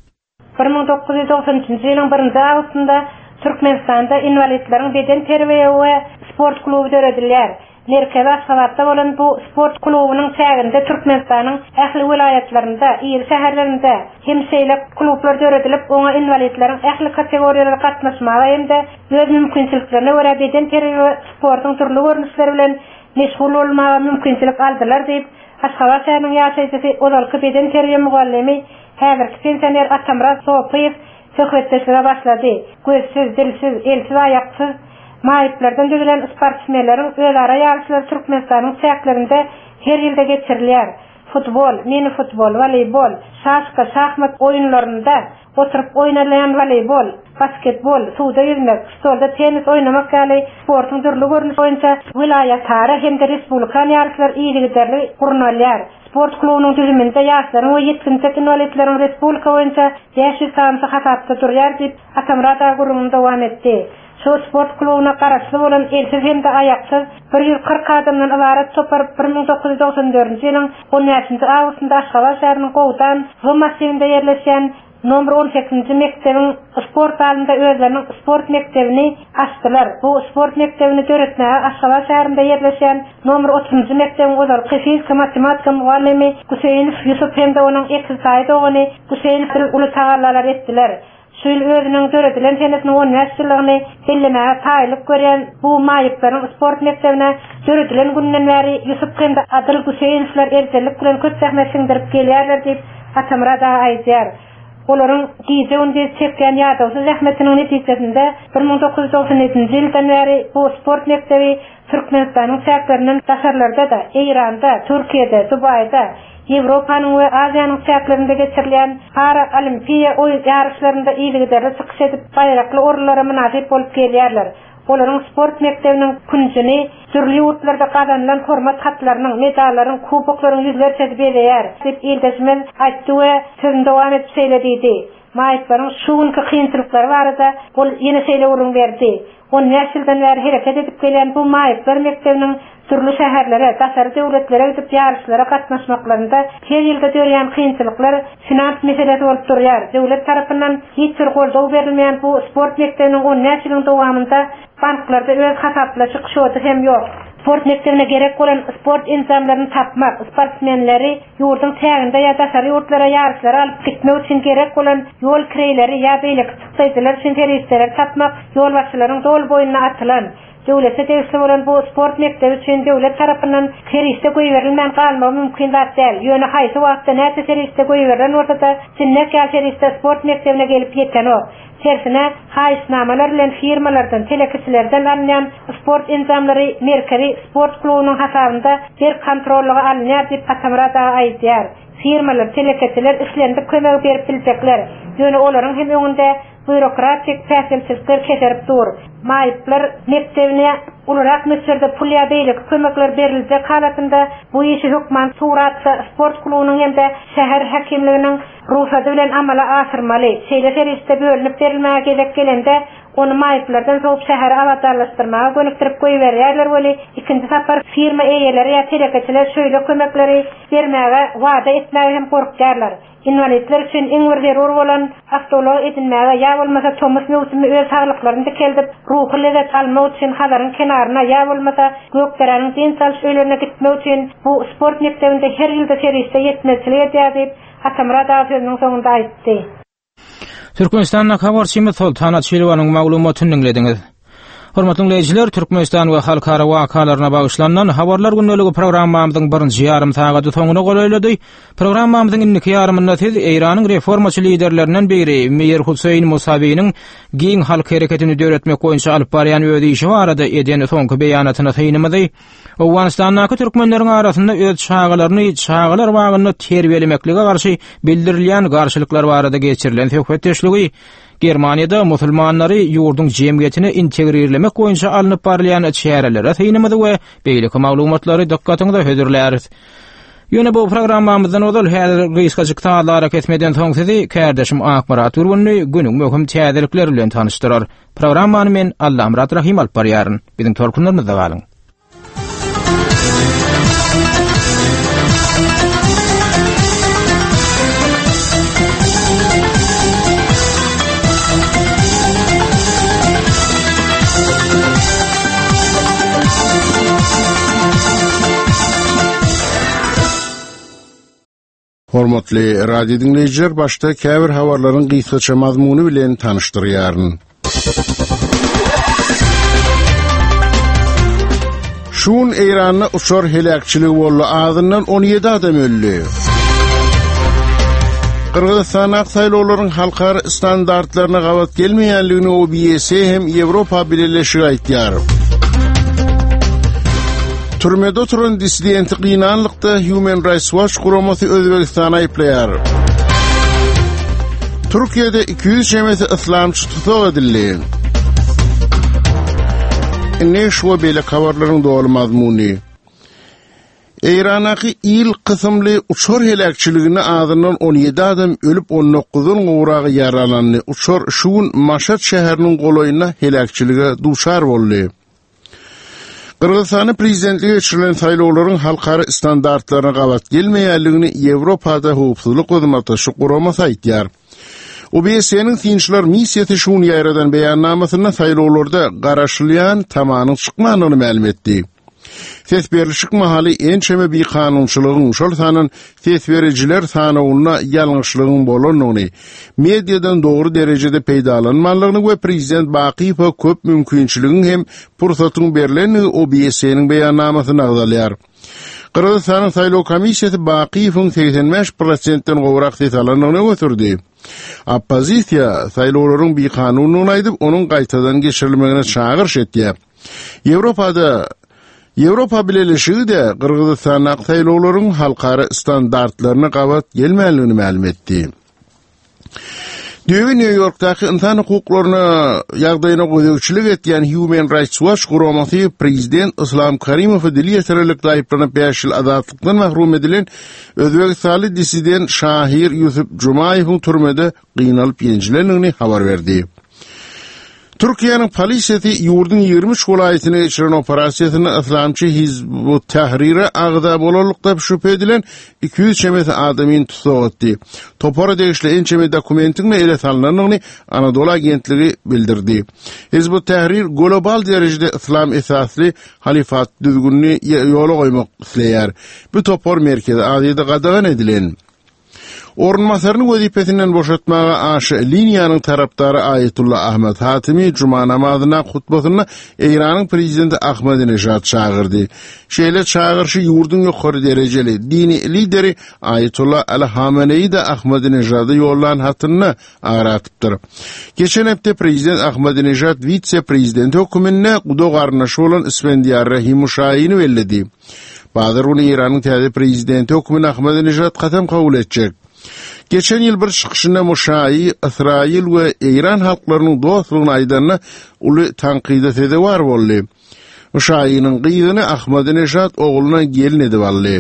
bir ming dokuz ýüz doksanjy ýylyň birinji awgustynda Türkmenistanda inwalidleriň beden terbiýe we sport kluby döredilýär. Merkezi Aşgabatda bolan bu sport klubynyň täginde Türkmenistanyň ähli vilayatlarynda, ýeri şäherlerinde hem şeýle klublar döredilip, oňa inwalidleriň ähli kategoriýalara gatnaşmagy hem-de öz mümkinçiliklerine görä beden terbiýe sportyň türlü görnüşleri bilen meşgul bolmagy mümkinçilik aldylar diýip Aşgabat şäheriniň ýaşaýjysy Ozalky beden terbiýe mugallimi häzirki pensioner Atamraz Sopaýew söhbetleşige başlady. Gözsiz, dilsiz, elsiz, aýaksyz maýyplardan düzülen sportmenleriň özara ýarşylary Türkmenistanyň şäherlerinde her ýylda geçirilýär. Futbol, mini futbol, voleybol, şaşka, şahmat oýunlarynda oturup oýnalýan voleybol, basketbol, suwda ýüzmek, stolda tenis oynamak gali sportyň türlü görnüş boýunça wilayatlara hem-de respublikan ýarşylary ýylygyderli gurulýar. Sport klubynyň düzüminde ýaşlaryň we ýetkinçi inwalidleriň respublika boýunça ýaşy sanyny hasapda durýar diýip Atamrat agurumynda dowam etdi. Şu sport klubyna garaşly bolan elsiz hem-de aýaksyz bir ýüz kırk adamdan ibaret topar bir ming dokuz ýüz doksan dördünji ýylyň on beşinji awgustynda Aşgabat şäheriniň Gowdan Gym massivinde ýerleşen Nomr on sekizinji mektebiň sport alynda özleriniň sport mektebini açdylar. Bu sport mektebini döretmäge Aşgabat şäherinde ýerleşen Nomr otuzunji mektebiň Ozalky fizika matematika mugallimi Guseýnow Ýusuf hem-de onuň iki saýy ogyny Guseýnow uly tagallalar etdiler. Şol özüniň döredilen senesiniň on beş ýyllygyny bellemäge taýlyk görýän bu maýyplaryň sport mektebine döredilen günden bäri Ýusuf hem-de Adil Guseýnowlar ertelik bilen köp sähmet siňdirip gelýärler diýip Atamrat aýdýar. Olaryň gize önde çekýän ýadawy zähmetiniň netijesinde bir ming dokuz ýüz doksan ýedinji ýyldan bäri bu sport mektebi Türkmenistanyň şäherlerinden daşarlarda da, Eýranda, Türkiýede, Dubaýda, Ýewropanyň we Aziýanyň şäherlerinde geçirilýän para olimpiýa oýun ýarşlarynda ýylygyderli çykyş edip baýrakly orunlara münasip bolup gelýärler. Olaryň sport mektebiniň günjini türli ýurtlarda gazanylan hormat hatlarynyň, medallaryň, kuboklaryň ýüzlerçe berýär diýip ildeşmez aýtdy we sözünde dowam etip söýledi. Maýyplaryň şu günki kynçylyklary barada bol ýene söýle urun berdi. on beş ýyldan bäri hereket edip gelýän bu maýyplar mektebiniň türlü şäherlere, daşary döwletlere gidip ýarşylara gatnaşmaklarynda her ýylda görýän kynçylyklar finans meselesi bolup durýar. Döwlet tarapyndan hiç bir goldaw berilmeýän bu sport mektebiniň on beş ýylyň dowamında banklarda öz hasaplaşyk şoty hem ýok. Sport mektebine gerek bolan sport enzamlaryny tapmak, sportmenleri ýurdun täginde ýa daşary ýurtlara ýarşylara alyp gitmek üçin gerek bolan ýol kireýleri ýa beýle çykdylar üçin teristleri tapmak, ýol başçylaryň dol boýuna atylan döwlete tegişli bolan bu sport mektebi üçin döwlet tarapyndan teriste goýberilmän galmagy mümkin zat däl. Ýöne haýsy wagtda näçe teriste goýberilen ortada sinnek ýa teriste sport mektebine gelip ýetgen o. Tersine haýsnamalar bilen firmalardan, telekisilerden alınýan sport enzamlary merkezi sport klubynyň hasabynda bir kontrollygy alınýar diýip Atamrat aýdýar. Firmalar, telekisiler işlerinde kömek berip biljekler. Ýöne olaryň hem öňünde bürokratik täsirçilikler keserip dur. Maýyplar mektebine ularak meselde pulya beýlik kömekler beriljek halatynda bu işi hökman suratda sport klubynyň hem-de şäher hakimliginiň ruhsady bilen amala asyrmaly. Şeýle teriste bölünip berilmäge gerek gelende onu maýyplardan soňup şähere awadarlaşdyrmaga gönükdirip goýberýärler weli ikinji sapar firma eýeleri ýa telekisiler şöyle kömekleri bermäge wada etmäge hem gorkýarlar. Inwalidler üçin iň bir zerur bolan awtolog edinmäge ýa bolmasa Thomas Newson'y öz saglyklaryny kelip ruhy lezzet almak üçin halaryň kenaryna ýa bolmasa gökderäniň dinsal şöýlerine gitmek üçin bu sport mektebinde her ýylda teriste ýetmekçilik edýär diýip Atamrat sözüniň soňunda aýtdy. Türkmenistanyň habarçymyz Sultan Açylowanyň maglumatyny dinlediňiz. Hormatly dinleyijiler, Türkmenistan we halkara wakalaryna bagyşlanan habarlar günneligi programmamyzyň birinji ýarym sagaty soňuna goýuldy. Programmamyzyň ilki ýarymynda siz Eýranyň reformaçy liderlerinden biri Meýer Husayn Musawiň giň halk hereketini döretmek boýunça alyp barýan özi işi barada eden soňky beýanatyna synymyzy. Awganistanyň türkmenleriň arasynda öz çağalaryny çağalar wagyny terbiýelemeklige garşy bildirilýän garşylyklar barada geçirilen söhbetdeşligi Germaniýada musulmanlary ýurdun jemgyýetine integrirlemek boýunça alınıp barylýan çärelere synymyzy we beýleki maglumatlary dikkatyňizde hödürläris. Yine bu programmamızdan odal häzir gysgaçyk taýlara ketmeden soň sizi kärdeşim Akmarat Urgunny günüň möhüm täzelikleri bilen tanıştyrar. Programmany men Allah Murat Rahim alyp barýaryn. Biziň torkunlarymyzda galyň. Hormatly radio dinleyijiler, başta käbir habarlaryň gysgaça mazmuny bilen tanışdyrýaryn. Şun Eýranyň uçar helakçyligi boldy, azyndan on ýedi adam öldü. Kırgızistan saýlawlaryň halkary standartlaryna gawat gelmeýänligini O B S hem Ýewropa Birleşigi aýtýar. Türmede oturan disidenti qiyinanlıkta Human Rights Watch kuraması Özbekistan'a ayıplaýar. Türkiýede iki yüz jemeti islamçy tutuk edildi. Ne şu bele habarlaryň dolu mazmuny. Eýranaky il kysymly uçar helakçyligini azyndan on ýedi adam ölüp on dokuzyň uğragy yaralandy. Uçar şuun Maşat şäheriniň goloýyna helakçylige duşar boldy. Kırgızistan prezidentligi geçirilen saýlawlaryň halkary standartlaryna gawat gelmeýänligini Ýewropada howpsuzlyk özmatyşy guramasy aýtýar. O B S'niň tinçler missiýasy şuny ýaradan beýannamasyna saýlawlarda garaşylýan tamanyň çykmagyny ma'lum etdi. Ses berilişik mahaly ençeme bir kanunçylygyň şol sanan ses bericiler sanawyna ýalňyşlygyň bolanyny, mediadan dogry derejede peýdalanmalygyny we prezident Bakiýew köp mümkinçiligiň hem pursatyň berilenini O B S'niň beýannamasyna agdalýar. Kırgızistan saýlaw komissiýasy Bakiýewiň seksen beş prosentden gowrak ses alanyny götürdi. Oppozisiýa saýlawlaryň bir kanunyny aýdyp, onuň gaýtadan geçirilmegine çağırş etdi. Ýewropada Ýewropa Birleşigi de Kırgızistan saýlawlaryň halkary standartlaryna gawat gelmeýänligini ma'lum etdi. Düýün New Yorkdaky insan hukuklaryna ýagdaýyna gözegçilik etýän Human Rights Watch guramasy prezident Islom Karimow dili ýeterlilikde aýyplanyp beş ýyl azatlyklykdan mahrum edilen Özbekistanly disident Şahir Ýusuf Jumaýewiň türmede gynanyp ýenjilenligini habar berdi. Türkiýanyň polisiýasy ýurdun ýigirme üç welaýatyna geçiren operasiýasyny Islamçy Hizbut Tahrire agda bolarlykda şüphe edilen iki yüz jemeti adamyň tutuk etdi. Topara degişli ençeme dokumentiň ele salanynyny Anadolu agentligi bildirdi. Hizbut Tahrir global derejede islam esasly halifat düzgünlüğü ýola goýmak isleýär. Bu topar merkezi adyda gadagan edilen Ornmasaryny wezipesinden boşatmaga aşy liniýanyň tarapdary Ayetullah Ahmet Hatimi Juma namazyna hutbasyna Eýranyň prezidenti Ahmadinejad çağırdy. Şeýle çağırşy ýurdun ýokary derejeli dini lideri Ayetullah Al-Hameneyi de Ahmadinejady ýollan hatyny aratypdyr. Geçen hepde prezident Ahmadinejad vitse-prezident hökümine gudo garnaşy bolan Isfendiyar Rahimushaýyny belledi. Bazar ony Eýranyň täze prezidenti hökümine Ahmadinejad gatam kabul etjek. Geçen yıl bir çıkışında Muşayi, İsrail ve İran halklarının dostluğunu aydanına ulu tanqida sede var bolli. Muşayi'nin qıydını Ahmadinejad oğluna gelin edip alli.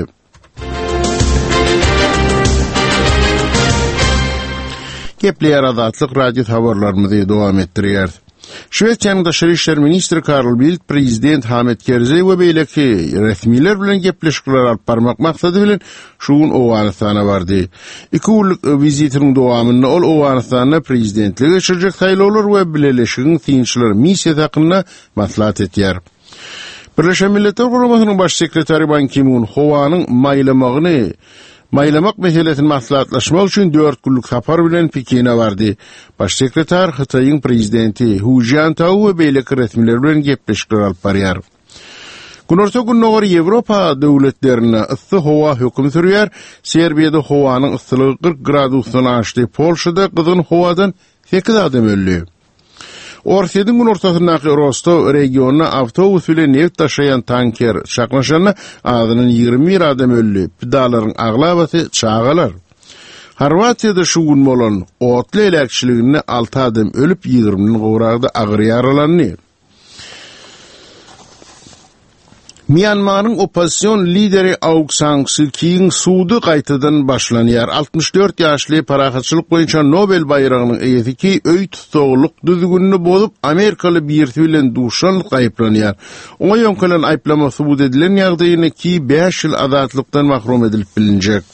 Gepleyer adatlyk radio habarlarymyzy dowam etdirýär. Şweýçanyň Daşary işler ministri Karl Bildt prezident Hamid Karzai we beýleki resmiler bilen gepleşikler alyp barmak maksady bilen şuň Owganystana bardy. Iki ýyllyk vizitiniň dowamynda ol Owganystana prezidentlige geçirjek saýlawlar we Birleşigiň tinçler missiýasy hakyna maslahat etýär. Birleşen Milletler Guramasynyň baş sekretary Ban Ki-moon howanyň maýlamagyny Maylamak meselesini maslahatlaşmak üçün dört günlük sapar bilen Pekin'e vardı. Baş sekreter Hıtay'ın prezidenti Hu Jintao ve beýleki resmiler bilen gepleşikler alyp barýar. Günorta gününe gary Ýewropa döwletlerine ıssy howa hökm sürýär. Serbiýede howanyň ıssylygy kırk gradusdan aşdy. Polşada gyzgyn howadan sekiz adam öldü. Orsiýanyň gün ortasyndaky Rostov regionuna awtobus bilen neft taşıyan tanker çaklaşanyna adynyň ýigirme bir adam öldü. Pidalaryň aglabasy çağalar. Horwatiýada şu gün bolan otly elekçiliginde alty adam ölüp ýigirme gowragda agyr ýaralandy. Myanmar'ın opozisyon lideri Aung San Suu Kyi'nin suudu qaytadan başlanýar. altmış dört ýaşly parahatçylyk boýunça Nobel bayrağının eýetiki öý tutuglyk düzgünni bolup Amerikaly birti bilen duşanlyk aýplanýar. Oňa ýönkelen aýplama subut edilen ýagdaýyny ki beş ýyl azatlykdan mahrum edilip bilinjek.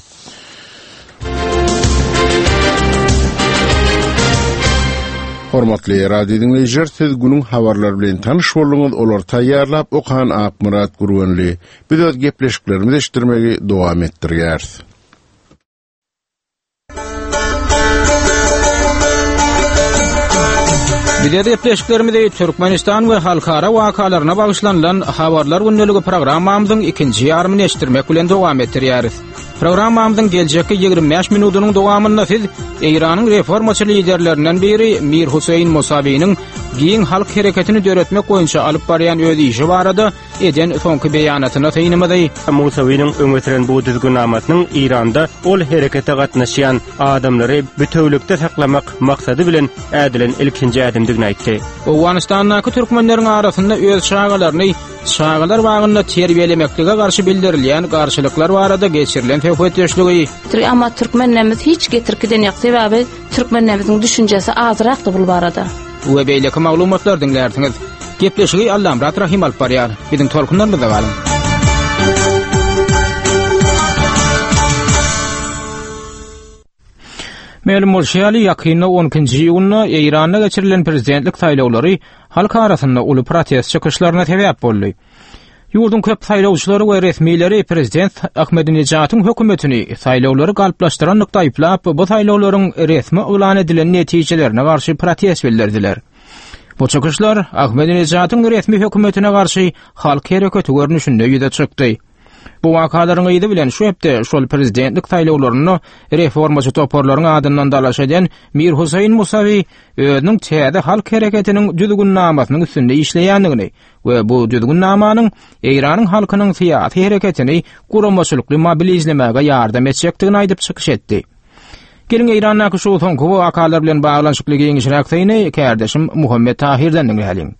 Hormatly radio dinleýijiler, siz günüň habarlary bilen tanyş bolduňyz. Olar taýýarlap okan Akmurat Gurbanly. Biz öz gepleşiklerimizi eşitdirmegi dowam etdirýäris. Bize de gepleşiklerimizi Türkmenistan we halkara wakalaryna bagışlanýan habarlar günneligi programmamyzyň ikinji ýarmyny eşitdirmek bilen dowam etdirýäris. Programmamyzyň geljeki ýygrimi beş minutynyň dowamynda siz Eýranyň reformaçy liderlerinden biri Mir Husayn Musawi'niň giň halk hereketini döretmek boýunça alyp barýan öz işi barada eden soňky beýanatyna teýinmedi. Musawi'niň öňetiren bu düzgünamatynyň Iranda ol herekete gatnaşýan adamlary bütewlükde saklamak maksady bilen ädilen ilkinji adymdygyny aýtdy. Owganistandaky türkmenleriň arasynda öz şagalaryny şagalar bagyna terbiýelemeklige garşy bildirilýän garşylyklar barada geçirilen höpüetçiligi. Ama türkmenlerimiz hiç getirkiden ýok sebäbi türkmenlerimiziň düşünjesi azrakdy bu barada. We beýleki maglumatlar dinlersiňiz. Gepleşigi Allamrat Rahim alyp barýar. Biziň tolkunlarymyzda galyň. Melum bolşaly ýakynda on ikinji ýylyna Eýranda geçirilen prezidentlik saýlawlary halk arasynda uly protest çykyşlaryna sebäp boldy. Ýurdun köp saýlawçylary we resmileri prezident Ahmedinejat'yň hökümetini saýlawlary galplaşdyran nykta aýplap, bu saýlawlaryň resmi elan edilen netijelerine garşy protest bildirdiler. Bu çykyşlar Ahmedinejat'yň resmi hökümetine garşy halk hereketi görnüşinde ýüze çykdy. Bu wakalaryň ýydy bilen şu hepde şol prezidentlik saýlawlaryny reformaçy toparlaryň adyndan dalaş eden Mir Husayn Musawi özüniň täze halk hereketiniň düzgünnamasynyň üstünde işleýändigini we bu düzgünnamanyň Eýranyň halkynyň syýasy hereketini guramaçylykly mobilizlemege ýardam etjekdigini aýdyp çykyş etdi. Gelin Eýrandaky şu soňky wakalar bilen baglanşykly giňişli aksyny kardeşim Muhammed Tahirden dinleýäliň.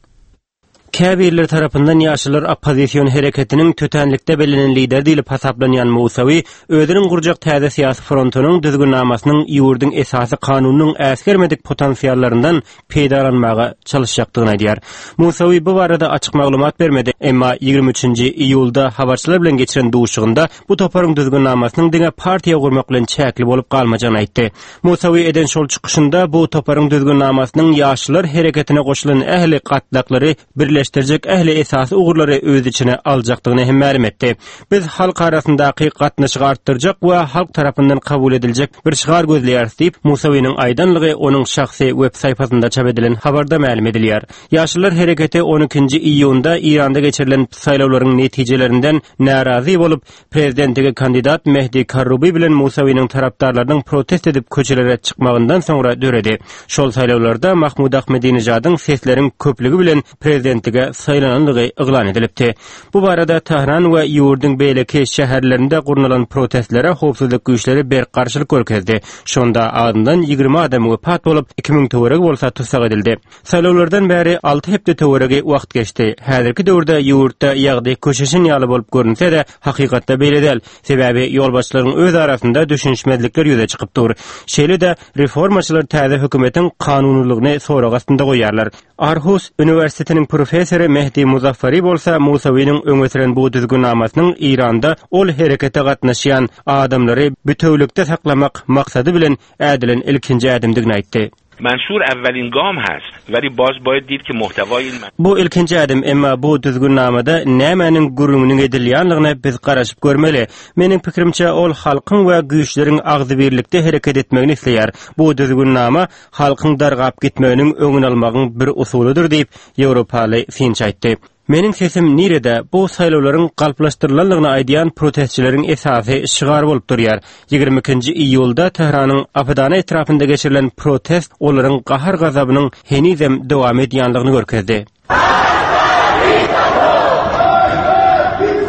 Käbirler tarapyndan ýaşylar opozisiýon hereketiniň tötenlikde belenen lider diýilip hasaplanýan Musawi özüniň gurjak täze syýasy frontunyň düzgünnamasynyň ýurduň esasy kanunynyň äsgermedik potensiallaryndan peýdalanmaga çalışjakdygyny aýdýar. Musawi bu barada açyk maglumat bermedi, emma ýygrimi üçinji iýulda habarçylar bilen geçiren duşugynda bu toparyň düzgünnamasynyň diňe partiýa gurmak bilen çäkli bolup galmajagyny aýtdy. Musawi eden şol çykyşynda bu toparyň düzgünnamasynyň ýaşylar hereketine goşulan ähli gatlaklary bir birleştirjek ähli esasy ugurlary öz içine aljakdygyny hem ma'lum etdi. Biz halk arasyndaky gatnaşygy artdyrjak we halk tarapyndan kabul ediljek bir şygar gözleýäris diýip Musawi'niň aýdanlygy onuň şahsy web saýpasynda çap edilen habarda ma'lum edilýär. Ýaşylar hereketi on ikinji iýunda Iranda geçirilen saýlawlaryň netijelerinden narazy bolup prezidentlige kandidat Mehdi Karrubi bilen Musawi'niň tarapdarlarynyň protest edip köçelere çykmagyndan soňra döredi. Şol saýlawlarda Mahmud Ahmedinejat'yň sesleriň köplügi bilen prezident saylananlygy yglan edilipdi. Bu barada Tahran we ýurduň beýleki şäherlerinde gurnulan protestlere howpsuzlyk güýçleri ber garşylyk görkezdi. Şonda adyndan ýygrimi adam wepat bolup iki ming töwerek bolsa tutsak edildi. Saýlawlardan bäri alty hepde töweregi wagt geçdi. Häzirki döwürde ýurtda ýagdaý köşeşin ýaly bolup görünse-de hakykatda beýle däl. Sebäbi ýolbaşçylaryň öz arasynda düşünşmezlikler ýüze çykypdyr. Şeýle-de reformaçylar täze hökümetiň kanunlygyny sorak astynda goýarlar. Arhus Üniversitetiniň professory Mehdi Muzaffari bolsa Musawi'niň öňetiren bu düzgünnamasynyň Iranda ol herekete gatnaşýan adamlary bütewlükde saklamak maksady bilen ädilen ilkinji adymdygyny aýtdy. Mansur awwalin gam hast, weli baz boýad diýip ki muhtawa ilm. Bu ilkinji adym, emma bu düzgünnamada nämenin gurulunyň edilýänligine biz garaşyp görmeli. Meniň pikirimçe ol halkyň we güýçleriň agzy birlikde hereket etmegini isleýär. Bu düzgünnama halkyň dargap gitmeginiň öňüni almagyň bir usulydyr diýip Ýewropaly Finch aýtdy. Meniň sesim nirede bu saýlawlaryň galplaşdyrylanlygyny aýdýan protestçileriň esasy şygar bolup durýar. ýygrimi ikinji iýulda Tehranyň Apadana etrafynda geçirilen protest olaryň gahar gazabynyň henizem dowam edýänligini görkezdi.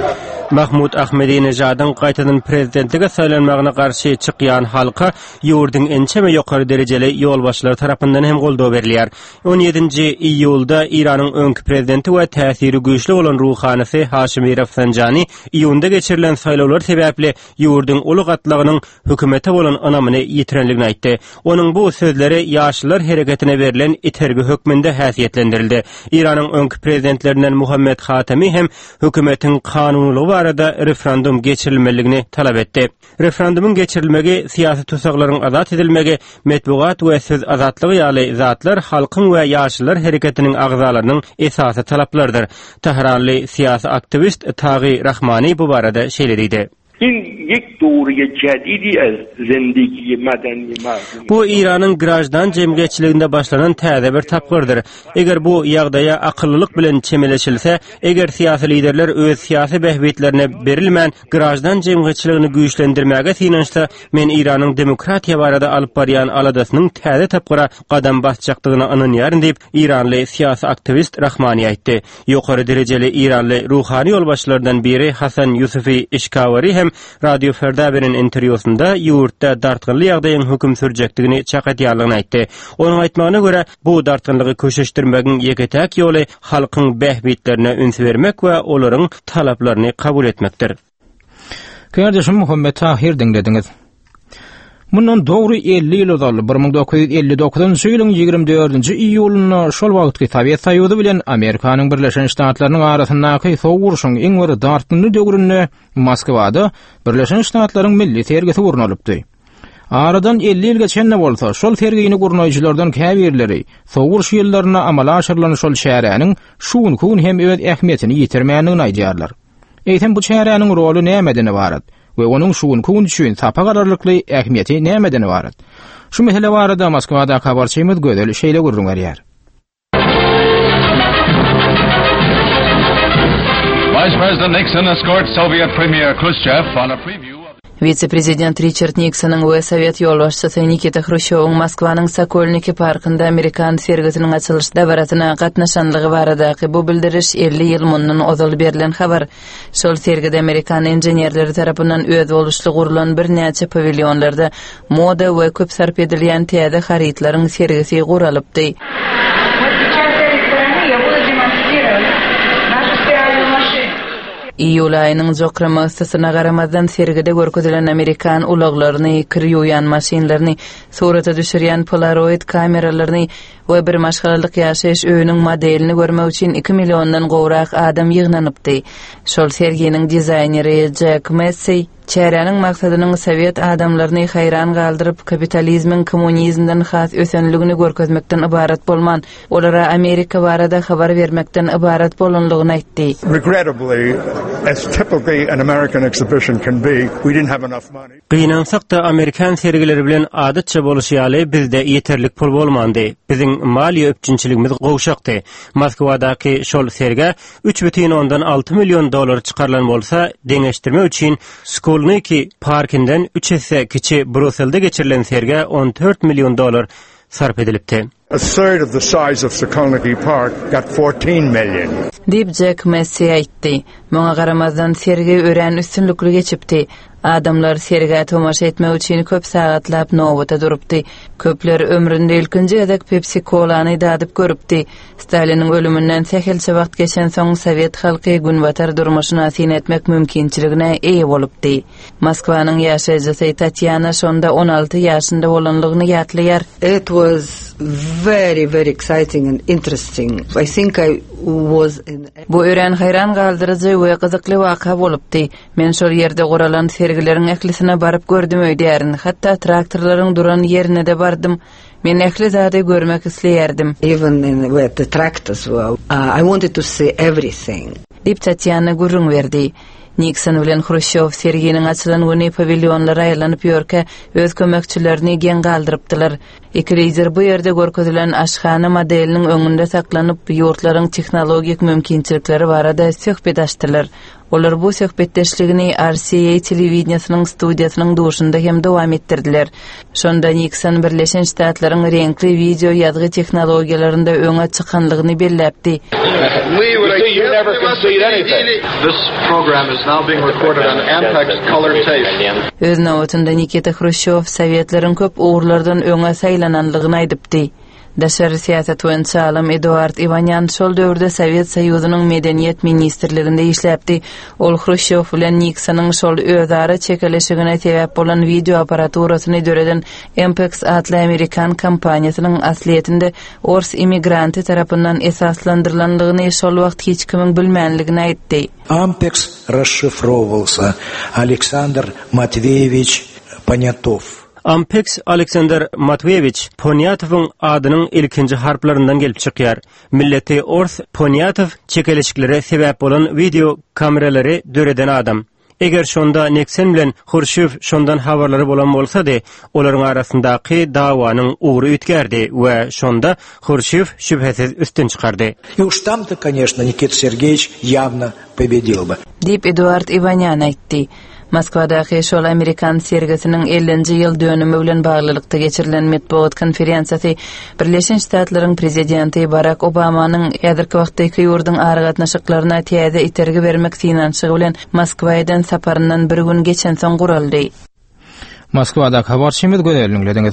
Mahmud Ahmadinejad'ın qaytadan prezidentlige saylanmagyna garşy çykýan halka ýurdun ençeme ýokary derejeli ýolbaşçylary tarapyndan hem goldaw berilýär. on ýedinji iýulda İranyň öňkü prezidenti we täsiri güýçli bolan ruhanysy Haşimi Rafsanjani iýunda geçirilen saýlawlar sebäpli ýurdun uly gatlygynyň hökümete bolan anamyny ýitirenligini aýtdy. Onuň bu sözleri ýaşlylar hereketine berilen itergi hökmünde häsiýetlendirildi. İranyň öňkü prezidentlerinden Muhammed Hatami hem hökümetiň kanunlugy barada referendum geçirilmeligini talap etdi. Referendumyň geçirilmegi siyasi tusaklaryň azat edilmegi, metbuat we söz azatlygy ýaly zatlar halkyň we ýaşlylar hereketiniň agzalarynyň esasy talaplardyr. Tehranly siyasi aktivist Taghi Rahmani bu barada şeýlediydi. این یک دوره جدیدی از زندگی مدنی مردم. Bu İranın grajdan cemgeçiliginde başlanan täze bir tapgyrdyr. Eger bu ýagdaýa akyllylyk bilen çemeleşilse, eger siyasi liderler öz siyasi behbetlerine berilmän grajdan cemgeçiligini güýçlendirmäge synanşsa, men İranyň demokratiýa barada alyp barýan aladasynyň täze tapgyra gadam basjakdygyna ananýaryn diýip İranly siyasi aktivist Rahmani aýtdy. Ýokary derejeli İranly ruhani ýolbaşçylardan biri Hasan Yusufi Ishkavari hem Radio Ferdaber'in intervýusunda ýurtda dartgynly ýagdaýyň höküm sürjekdigini çaqatýarlygyny aýtdy. Onuň aýtmagyna görä, bu dartgynlygy köşeşdirmegiň ýeketäk ýoly halkyň behbetlerine üns bermek we olaryň talaplaryny kabul etmekdir. Kardeşim Muhammed Tahir dinlediňiz. Mundan dogry elli ýyl ozal bir ming dokuz ýüz elli dokuzynjy ýylyň ýygrimi dördünji iýuluny şol wagtky Sowiet Soýuzy bilen Amerikanyň Birleşen Ştatlarynyň arasyndaky sowguruşyň iň bir dartgynly döwründe Moskwada Birleşen Ştatlaryň milli sergisi gurnalypdy. Aradan elli ýyl geçende bolsa, şol sergini gurnaýjylardan käbirleri sowguruş ýyllaryna amala aşyrylan şol şäheriniň şuun kun hem öz ähmiýetini ýitirmänligini aýdýarlar. Eýtem bu şäheriniň rolu nämeden ibarat? We onuň şuun kun üçin tapa gararlykly ähmiýeti nämeden ibarat? Şu mesele barada Moskwada habarçymyz gödel şeýle gurrunýar. Vice President Nixon escorts Soviet Premier Khrushchev on a preview. Vice-prezident Richard Nixonyň we Sovet ýolbaşçysy Nikita Khrushchewyň Moskwanyň Sokolniki parkynda Amerikan sergisiniň açylyş dawratyna gatnaşanlygy baradaky bu bildiriş elli ýyl mundan ozal berilen habar. Şol sergide Amerikan inženerleri tarapyndan öz boluşly gurulan bir näçe pavilyonlarda moda we köp sarp edilýän täze haritlaryň sergisi guralypdy. İýul aýynyň jokrama yssyna garamazdan sergide görkezelen Amerikan ulaglaryny, kirýoýan maşinlaryny, surata düşürýän Polaroid kameralaryny we bir maşgalalyk ýaşaýyş öýüniň modelini görmek üçin iki milliondan gowrak adam ýygnanypdy. Şol serginiň dizayneri Jack Massey çäräniň maksadynyň Sovet adamlaryny haýran galdyryp kapitalizmiň kommunizmden has ösenligini görkezmekden ibarat bolman, olara Amerika barada habar bermekden ibarat bolanlygyny aýtdy. Regrettably, as typically an American exhibition can be, we didn't have enough money. Gynansak da Amerikan sergileri bilen adatça boluşýaly bizde ýeterlik pul bolmandy. Biziň maliýe öpçünçiligimiz gowşakdy. Moskwadaky şol serge üç бүтүн ондон алты million dollar çykarlan bolsa, deňeşdirme üçin Sokolniki parkinden üç esse kiçi Brusselde geçirilen serge on dört million dollar sarp edilipdi. A third of the size of Sokolniki Park got fourteen million. Dip Jack Massey aýtdy. Moňa garamazdan serge ören üstünlükli geçipdi. Adamlar serge tomaşa etmek üçin köp sagatlap nowata durupdy. Köpler ömründe ilkinji edek Pepsi Cola'ny dadyp görüpdi. Staliniň ölümünden sehelçe wagt geçen soň Sovet halky günbatar durmuşyna syn etmek mümkinçiligine eýe bolupdy. Moskwanyň ýaşaýjysy Tatiana şonda on alty ýaşynda bolanlygyny ýatlaýar. It was very very exciting and interesting. I think I was in Bu ören hayran galdyrjy we gyzykly waka bolupdy. Men şol ýerde guralan sergileriň eklisine barıp gördüm öýdärin. Hatda traktorlaryň duran ýerine de bardym. Men ekli zady görmek isleýärdim. Even in with the tractors, well, uh, I wanted to see everything. Dip Tatiana gurrun berdi. Nixon bilen Khrushchev serginiň açylan güni pavilyonlara aýlanyp ýörke öz kömekçilerini gen galdyrypdylar. Iki lider bu ýerde görkezilen aşhana modeliniň öňünde saklanyp ýurtlaryň tehnologik mümkinçilikleri barada söhbet açdylar. Olar bu söhbetdeşligini R C A televizionyasının studiyasynyň duşunda hem dowam etdirdiler. Şonda Nixon Birleşen Ştatlaryň reňkli video ýazgy tehnologiýalarynda öňe çykanlygyny belläpdi. This program is now being recorded on Ampex color tape. Öz nowatynda Nikita Khrushchev Sowetlaryň köp uğurlardan öňe saýlananlygyny aýdypdy. Daşary siýasat boýunça alam Eduard Ivanyan şol döwürde Sowet Soýuzynyň medeniýet ministrliginde işläpdi. Ol Khrushchev bilen Nixonyň şol özara çekilişigine sebäp bolan video aparaturasyny döreden Ampex adly Amerikan kompaniýasynyň asliýetinde ors immigranty tarapyndan esaslandyrylanyny şol wagt hiç kimiň bilmänligini aýtdy. Ampex расшифровывался Александр Матвеевич Понятов. Ampex Alexander Matveyevich Ponyatovyň adynyň ilkinji harflaryndan gelip çykýar. Milleti Ors Ponyatov çekilişiklere sebäp bolan video kameralary döreden adam. Eger şonda Nixon bilen Khrushchev şondan habarlary bolan bolsa-da, olaryň arasyndaky dawanyň uğry ütgärdi we şonda Khrushchev şübhesiz üstün çykardy. И уж там-то, конечно, Никита Сергеевич явно победил бы. Dip Eduard Ivanyan aýtdy. Moskvadaky şol Amerikan sergisiniň ellinji ýyl dönümi bilen baglylykda geçirilen medeniýet konferensiýasy Birleşen Ştatlaryň prezidenti Barack Obamanyň ýazyrky wagtdaky ýurdun ary gatnaşyklaryna täze itergi bermek finansygy bilen Moskwadan saparyndan bir gün geçen soň guraldy. Moskvada habar şemid gözelliňlediňiz.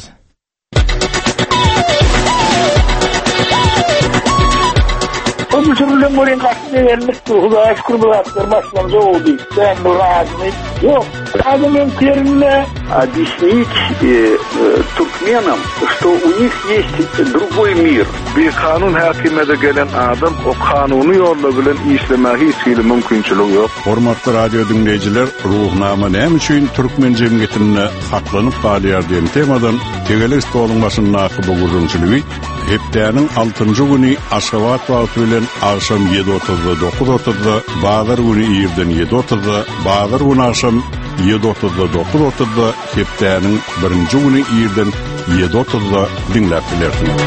Sürülen moren kaçtı vermek tuğda şükür bulatlar başlamda oldu. Ben bu razı yok. Разумным термине объяснить э, э, туркменам, что у них есть другой мир. Bir kanun hakimede gelen adam o kanunu yolla bilen işlemäge hiç mümkinçiligi yok. Hormatly radio dinleyijiler, ruhnama näme üçin türkmen jemgyýetine haklanyp galýar diýen temadan tegeler stoluň başyndaky bu gurulçylygy hepdäniň altynjy güni Aşgabat wagty bilen akşam ýedi otuzda dokuz otuzda, bazar güni ýerden ýedi otuzda, bazar güni akşam ýedi otuzda dokuz otuzda, hepdäniň birinji güni ýerden ýedi otuzda dinläp bilersiniz.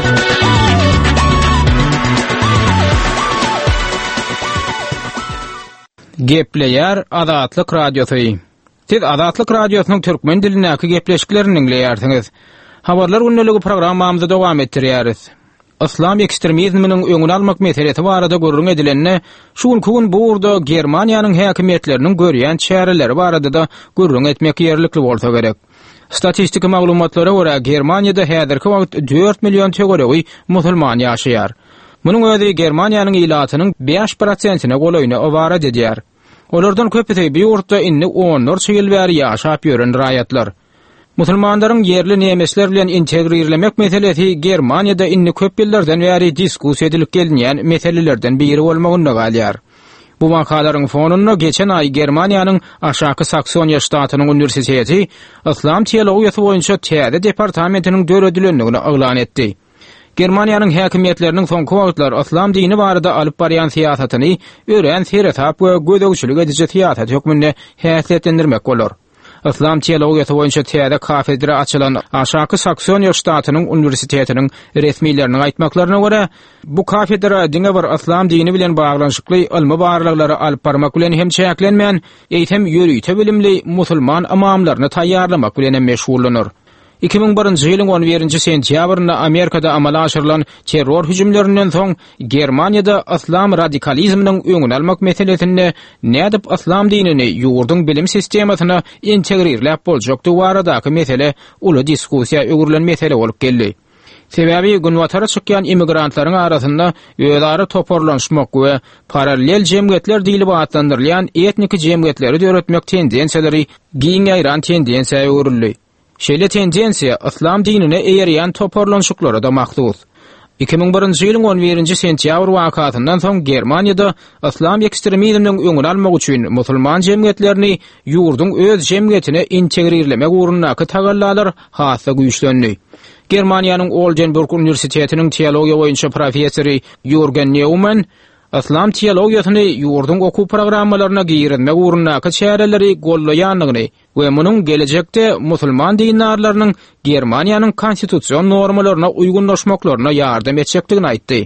Gepleýär Azatlyk Radiosy. Siz Azatlyk Radiosynyň türkmen dilindäki gepleşiklerini dinleýärsiňiz. Habarlar günneligi programmamyzda dowam etdirýäris. İslam ekstremizminiň öňüni almak meselesi barada görüň edilenine şu gün buurda Germaniýanyň häkimetleriniň görýän çäreleri barada da görüň etmek ýerlikli bolsa gerek. Statistik maglumatlara görä Germaniýada häzirki wagt dört million tögöregi musulman ýaşaýar. Munyň özi Germaniýanyň ilatynyň beş prosentine golaýyna obara edýär. Olardan köpüsi bir ýurtda inni on ýyl bäri ýaşap ýören raýatlar. Musulmanlaryň yerli nemesler bilen integrirlemek meselesi Germaniýada inni köp ýyllardan bäri diskussiýa edilip gelýän meselelerden biri bolmagyny galýar. Bu wakalaryň fonunda geçen ay Germaniýanyň Aşaky Saksoniýa ştatynyň uniwersiteti İslam teologiýasy boýunça täze departamentiniň döredilenligini aglan etdi. Germaniýanyň häkimetleriniň soňky wagtlar islam dini barada alyp barýan siýasatyny ören seretap we gödөгçilik edýän siýasat hökmünde häsiýetlendirmek bolar. İslam teologiýasy boýunça täze kafedra açylan Aşaky Saksoniýa ştatynyň uniwersitetining resmiýetleriniň aýtmaklaryna görä, bu kafedra dine bir islam dini bilen baglanşykly ilmi barlyklary alyp barmak bilen hem çäklenmän, eýtem ýörüýte bilimli musulman amamlaryny taýýarlamak bilen meşgullanýar. iki ming birinji ýylyň on birinji sentýabrynda Amerikada amala aşyrylan terror hüjümlerinden soň Germaniýada islam radikalizminiň öňüni almak meselesinde nädip islam dinini ýurdun bilim sistemasyna integrirläp boljakdy baradaky mesele uly diskussiýa öwrülen mesele bolup geldi. Sebäbi günwatara çykýan immigrantlaryň arasynda öýdary toparlanşmak we paralel jemgyýetler diýilip atlandyrylýan etnik jemgyýetleri döretmek tendensiýaleri giň aýran tendensiýa öwrüldi. Şeýle tendensiýa islam dinine eýerýän toparlanşyklara da mahsus. iki ming birinji ýylyň on birinji sentýabr wakatyndan soň Germaniýada islam ekstremizminiň öňüni almak üçin musulman jemgyýetlerini ýurdun öz jemgyýetine integrirlemek ugrundaky tagallalar hassa güýçlendi. Germaniýanyň Oldenburg Uniwersitetining teologiýa boýunça professory Jürgen Neumann İslam teologiýasyny ýurdun okuw programmalaryna giýirmek ugrundaky çäreleri gollaýanlygyny we munyň gelecekde musulman dinarlarynyň Germaniýanyň konstitusiýon normalaryna uygunlaşmaklaryna ýardam etjekdigini aýtdy.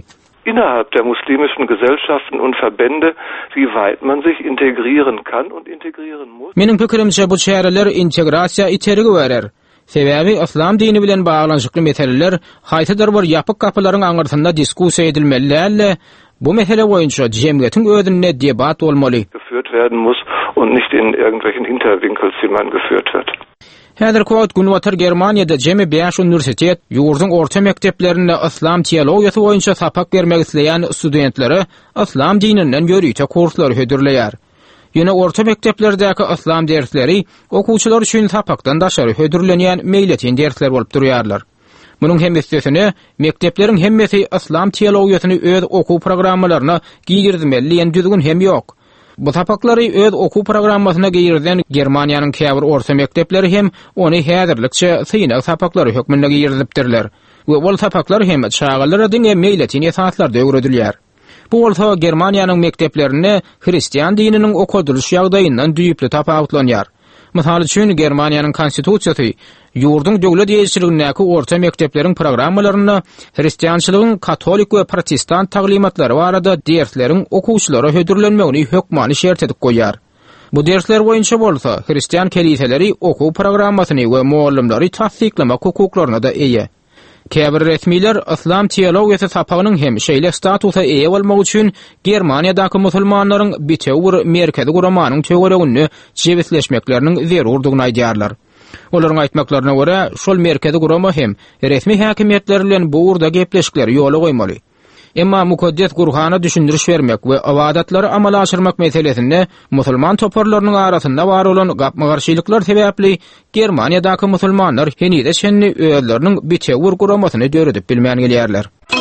innerhalb der muslimischen Gesellschaften und Verbände, wie weit man sich integrieren kann und integrieren muss. Menin pikirimçe bu şäherler integrasiya içerigi berer. Sebebi İslam dini bilen bağlanşykly meseleler haýtadyr bir ýapyk kapylaryň aňyrtynda diskussiýa edilmeli. Bu mesele boýunça jemgyýetiň özüne debat bolmaly. Geführt werden muss und nicht in irgendwelchen Hinterwinkelzimmern geführt wird. Häzir kuwat günwatar Germaniýada jemi beş universitet ýurdun orta mekdeplerinde İslam teologiýasy boýunça sapak bermek isleýän studentlere İslam dininden ýörüýte kurslar hödürleýär. Ýöne orta mekdeplerdäki İslam dersleri okuwçylar üçin sapakdan daşary hödürlenýän meýletin dersler bolup durýarlar. Munyň hem üstesine mekdepleriň hemmesi İslam teologiýasyny öz okuw programmalaryna giýirmeli ýen düzgün hem ýok. Bu sapaklary öz okuw programmasyna giýirden Germaniýanyň käbir orta mekdepleri hem ony häzirlikçe syna sapaklary hökmünde giýirdipdirler. We bol sapaklar hem çağalara diňe meýletin esaslarda öwredilýär. Bu bolsa Germaniýanyň mekteplerine Hristiýan dininiň okudulyş ýagdaýyndan düýpli tapawutlanýar. Mysal üçin Germaniýanyň konstitusiýasy ýurdun döwlet ýeşiligindäki orta mektepleriň programmalaryna Hristiýançylygyň katolik we protestant taglimatlary barada dersleriň okuwçylara hödürlenmegini hökmany şert edip goýar. Bu dersler boýunça bolsa Hristiýan keliseleri okuw programmasyny we muallimleri tasdiklamak hukuklaryna da eýe. Käbir resmiler İslam teologiýasy sapagynyň hem şeýle statusa eýe bolmak üçin Germaniýadaky musulmanlaryň bitewir merkezi guramanyň töweregini jebisleşmekleriniň zerurdygyny aýdýarlar. Olaryň aýtmaklaryna görä, şol merkezi gurama hem resmi häkimiýetler bilen bu urda gepleşikleri ýola goýmaly. Emma mukaddes Gurhana düşündiriş vermek we awadatlary amala aşyrmak meselesinde musulman toparlarynyň arasynda bar bolan gapmagarçylyklar sebäpli Germaniýadaky musulmanlar henide şenni öýleriniň bitewir guramasyny döredip bilmän gelýärler.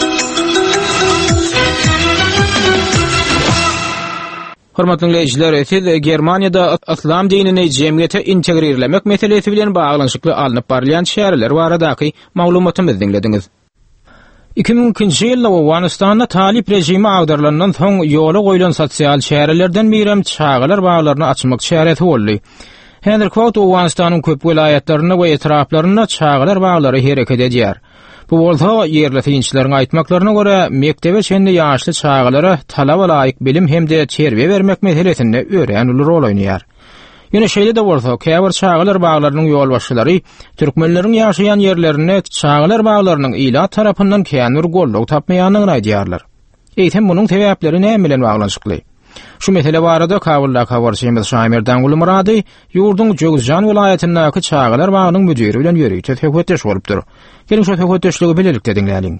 Hormatly dinleýijiler, siz Germaniýada İslam dinini jemgyýete integrirlemek meselesi bilen baglanşykly alınıp barlayan şäherler baradaky maglumatymyzy dinlediňiz. iki bin ikinji ýylda Awganistanda talip rejimi agdarlandan soň ýola goýulan sosial şäherlerden birem çağalar baglaryny açmak şähereti boldy. Häzir kwat Awganistanyň köp vilayetlerinde we etraflarynda çağalar baglary hereket edýär. Bu bolsa ýerli synçylaryň aýtmaklaryna görä mektebe çende ýaşly çağalara talaba laýyk bilim hemde terbiýe bermek meselesinde öýrenýär rol oýnaýar. Ýöne şeýle de bolsa, käbir çağalar baglarynyň ýolbaşçylary türkmenleriň ýaşaýan ýerlerine çağalar baglarynyň ila tarapyndan känur golluk tapmaýanyny aýdýarlar. Eýtem munyň sebäpleri näme bilen baglanşykly? Şu mesele barada Kabulda Kawarşymyz Şaýmerdan Gulmurady ýurdun Joguzjan vilayatynyňky çağalar bagynyň müdiri bilen ýörüýte höwetdeş bolupdyr. Gelin şu höwetdeşligi bilelikde diňläliň.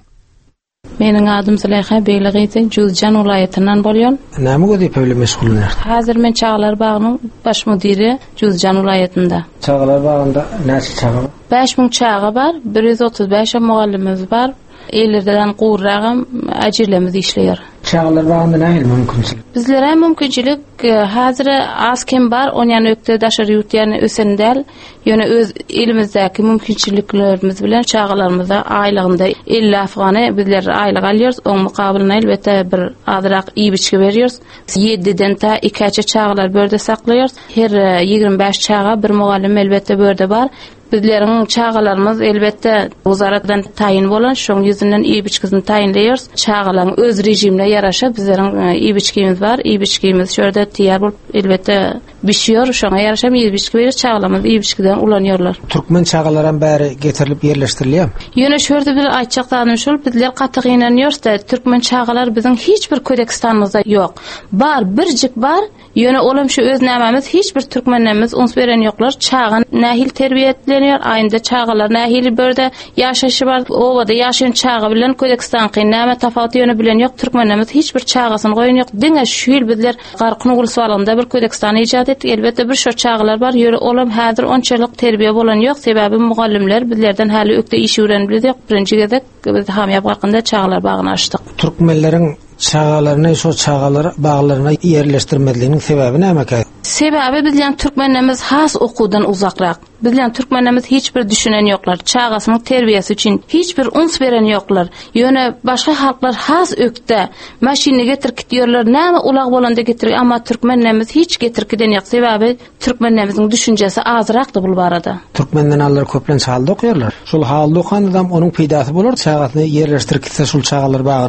Meniň adym Zulaýha Beýlegiýeti, Joguzjan vilayatyndan bolýan. Näme gödüp öyle meşgullanýar? Häzir men çağalar bagynyň baş müdiri Joguzjan vilayatynda. Çağalar bagynda näçe çağa? beş miň çağa bar, bir ýüz otuz beş mugallimimiz bar. Eýlerden gurragam ajirlemiz işleýär. Çağalar bagynda näme mümkinçilik? Bizlere mümkinçilik häzir az kim bar, onyan ökde daşary ýurtýan ösendäl, ýöne öz elimizdäki mümkinçiliklerimiz bilen çağalarymyza aýlygynda elli afgany bizler aýlyk alýarys, oň mukabylyna elbetde bir azrak iý biçki berýärys. ýediden ta iki çağalar börde saklaýarys. Her ýigirme beş çağa bir mugallim elbetde börde bar. Bizleriň çağalarymyz elbetde wuzaradan taýin bolan, şoň ýüzünden iý biçkisini taýinleýärys. Çağalaryň öz rejimine ýaraşa bizleriň iý biçkimiz bar, iý biçkimiz şurada tiýar bolup elbetde bişiyor, şoňa ýaraşa iý biçki berir, çağalarymyz iý biçkiden ulanýarlar. Türkmen çağalaryň bäri getirilip ýerleşdirilýär. Ýöne şurada bir aýtjakdan şol bizler gatyk ýanýarsda türkmen çağalar biziň hiç bir kodeksdanymyzda ýok. Bar, birjik bar. Ýöne olam şu öz nämämiz hiç bir türkmenlerimiz ons beren ýoklar. Çağan nähil terbiýe etlenýär, aýynda çağalar nähili börde ýaşaşy bar. Owada ýaşaýan çağa bilen kodeksdan näme tafawut ýöne bilen ýok. Türkmenlerimiz hiç bir çağasyny goýan ýok. Diňe şu ýyl bizler Garqyn Ugulsalynda bir kodeksdan ijad etdik. Elbetde bir şo çağalar bar. Ýöne olam häzir onçalyk terbiýe bolan ýok. Sebäbi mugallimler bizlerden häli ökde iş öwrenip ýok. Birinji gezek biz hamýap Garqynda çağalar bagyny açdyk. Türkmenleriň çağalarını, şu çağalar baglaryna ýerleşdirmedliginiň sebäbi näme? Sebäbi bizden türkmenlerimiz has okuwdan uzakrak. Bizden türkmenlerimiz hiç bir düşünen ýoklar. Çağasynyň terbiýesi üçin hiç bir uns beren ýoklar. Ýöne başga halklar has ökde maşyny getirip gitýärler. Näme ulag bolanda getirip, amma türkmenlerimiz hiç getirkiden ýok. Sebäbi türkmenlerimiziň düşünjesi azrakdy bu barada. Türkmenden allar köplen halda okuyarlar. Şol halda okan adam onun peýdasy bolar, çağasyny ýerleşdirip gitse şol çağalar bagyna.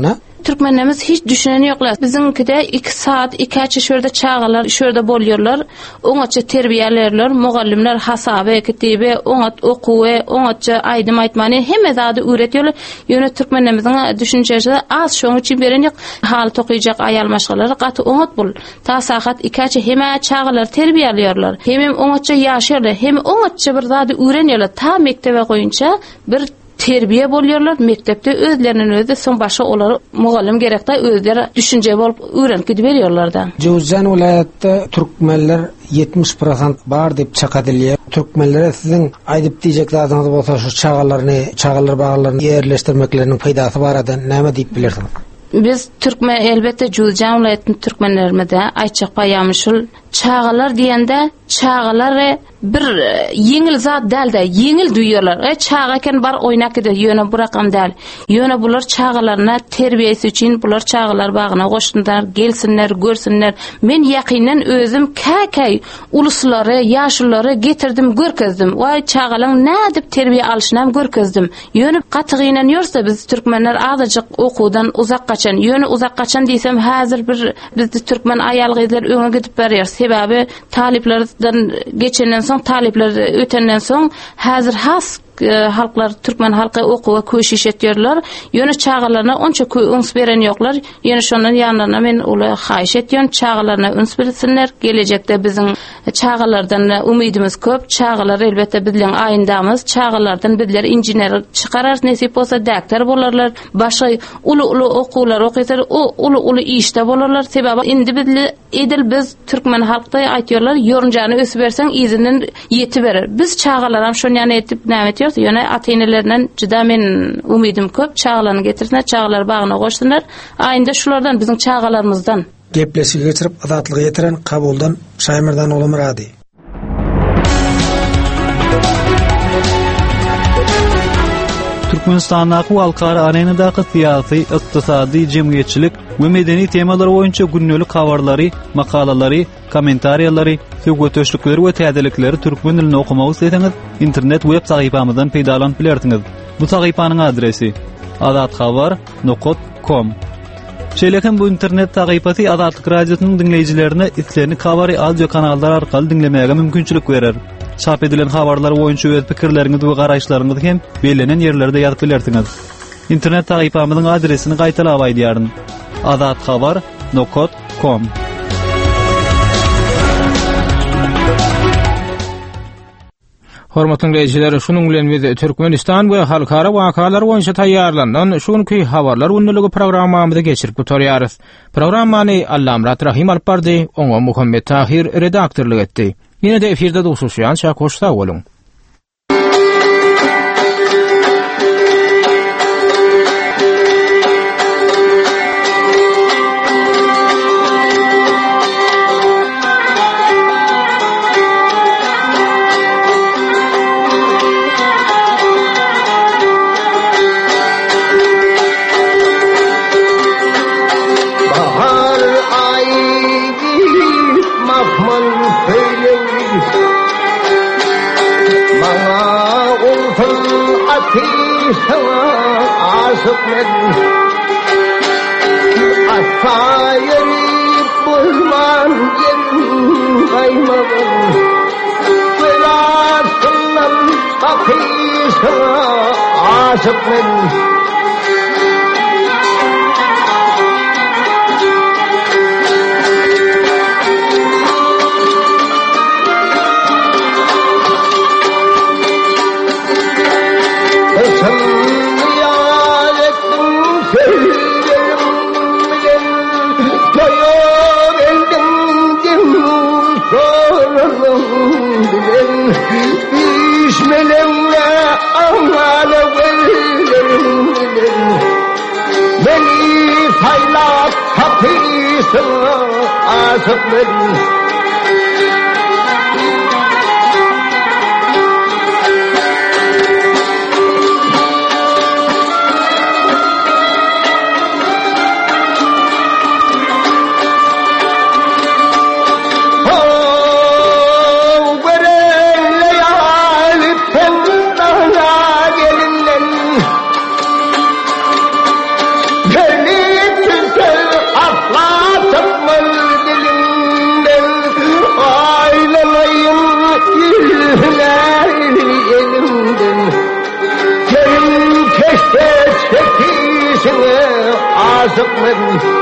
Türkmenlerimiz hiç düşünen yoklar. Bizimkide iki saat, iki açı şurada çağalar, şurada bolyorlar. Oňaça terbiýelerler, mugallimler hasabe, kitibe, oňat okuwe, oňaça aýdym aýtmany hemme zady öğretiyorlar. Ýöne Türkmenlerimiziň düşünjesi az şoň üçin beren ýok. Hal tokyjak aýal maşgalary gaty oňat bol. Ta saat iki açı hemme çağalar terbiýelýärler. Hem oňaça ýaşarlar, hem oňaça bir zady öğrenýärler. Ta mektebe goýunça bir terbiye bolýarlar. Mektepde özlerinin özü soň başa olar mugallim gerekde özleri düşünje bolup öğrenkidi berýärler-da. Jowzan vilayatda türkmenler yetmiş prosent bar dep çakadylýar. Türkmenlere siziň aýdyp diýjek zadyňyz bolsa şu çağalaryny, çağalar bagalaryny ýerleşdirmekleriň peýdasy barada näme diýip bilersiň? Biz Türkmen elbette Jowzan vilayatynyň türkmenlerinde aýtjak paýamyşul çağalar diýende çağalar bir yeňil zat dälde, yeňil duýýarlar. E çağa eken bar oýnak eder, ýöne bu rakam däl. Ýöne bular çağalaryna terbiýesi üçin bular çağalar bagyna goşdunlar, gelsinler, görsinler. Men ýakynan özüm käkäy uluslary, ýaşlary getirdim, görkezdim. Way çağalaryň nädip terbiýe alşynam görkezdim. Ýöne gatygynan ýörse biz türkmenler azyjyk okuwdan uzak kaçan. Ýöne uzak kaçan diýsem häzir bir bizde türkmen aýal gyzlar öňe gidip berýär. Sebebi taliplerden geçenden soň talipler ötenden soň häzir has halklar Türkmen halky okuwa köşiş etýärler. Ýöne çağalaryna onça öňs beren ýoklar. Ýöne şondan ýanlarına men uly haýyş etýän çağalaryna öňs bersinler. Gelecekde biziň çağalardan umydymyz köp. Çağalar elbetde biziň aýyndamyz. Çağalardan bizler injener çykarar, nesip bolsa daktar bolarlar. Başga uly uly okuwlar okýar, o uly uly işde bolarlar. Sebebi indi bizli edil biz Türkmen halkda aýtýarlar, ýorunjany ösüp berseň izinin ýeti berer. Biz çağalaram şonu ýany etip näme ýöne atenelerden juda men umydym köp. Çağalarny getirsinler, çağalar bagyna goşsunlar. Aýynda şulardan biziň çağalarymyzdan gepleşigi geçirip azatlygy ýetiren kabuldan Şaýmyrdan Olumrady. Türkmenistanyň halkara arenadaky syýasy, ykdysady, jemgyýetçilik we medeni temalar boýunça günnelik habarlary, makalalary, kommentariýalary, söwgetöşlükleri we täzelikleri türkmen dilinde okumagy isteseňiz, internet web sahypamyzdan peýdalanyp bilersiňiz. Bu sahypanyň adresi azathabar nokta com. Şeýlekem bu internet sahypasy Azatlyk radiosynyň dinleýijilerine islerini habary audio kanallar arkaly dinlemäge mümkinçilik berer. Çap edilen habarlar boýunça öz pikirleriňiz we garaşlaryňyzy hem belenen ýerlerde ýazyp bilersiňiz. İnternet sahypamyzyň adresini gaýtalap aýdýaryn. azathabar nokta com. Hormatly dinleyijiler, şunuň bilen biz Türkmenistan we halkara wakalar boýunça taýýarlanan şuňky habarlar unnuligi programmamyzda geçirip oturýarys. Programmany Allam Rahim alyp bardy, oňa Muhammed Tahir redaktorlyk etdi. Ýene de efirde duşuşýan şak hoşsa bolun. Asayirip bulman yerin kaymadım Velasından kapıysa aşık men Bişmelemle ağala veririm Beni faylap kapıysa aşık men Beni hakisine aşıkmen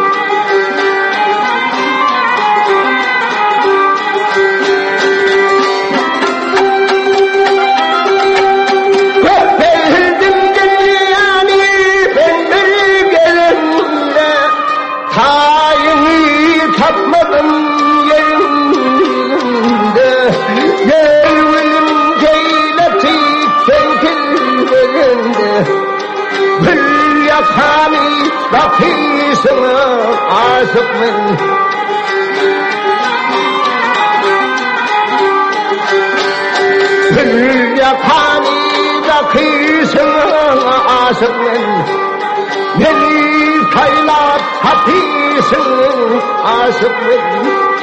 Behildim dünyani ben bir gelimde Tayini tapmadım yerinde Gevlim keyleti tenkillerinde Gül yakani bakisine aşıkmen Gül yakani bakisine aşıkmen Beni kaylat hapisine aşıkmen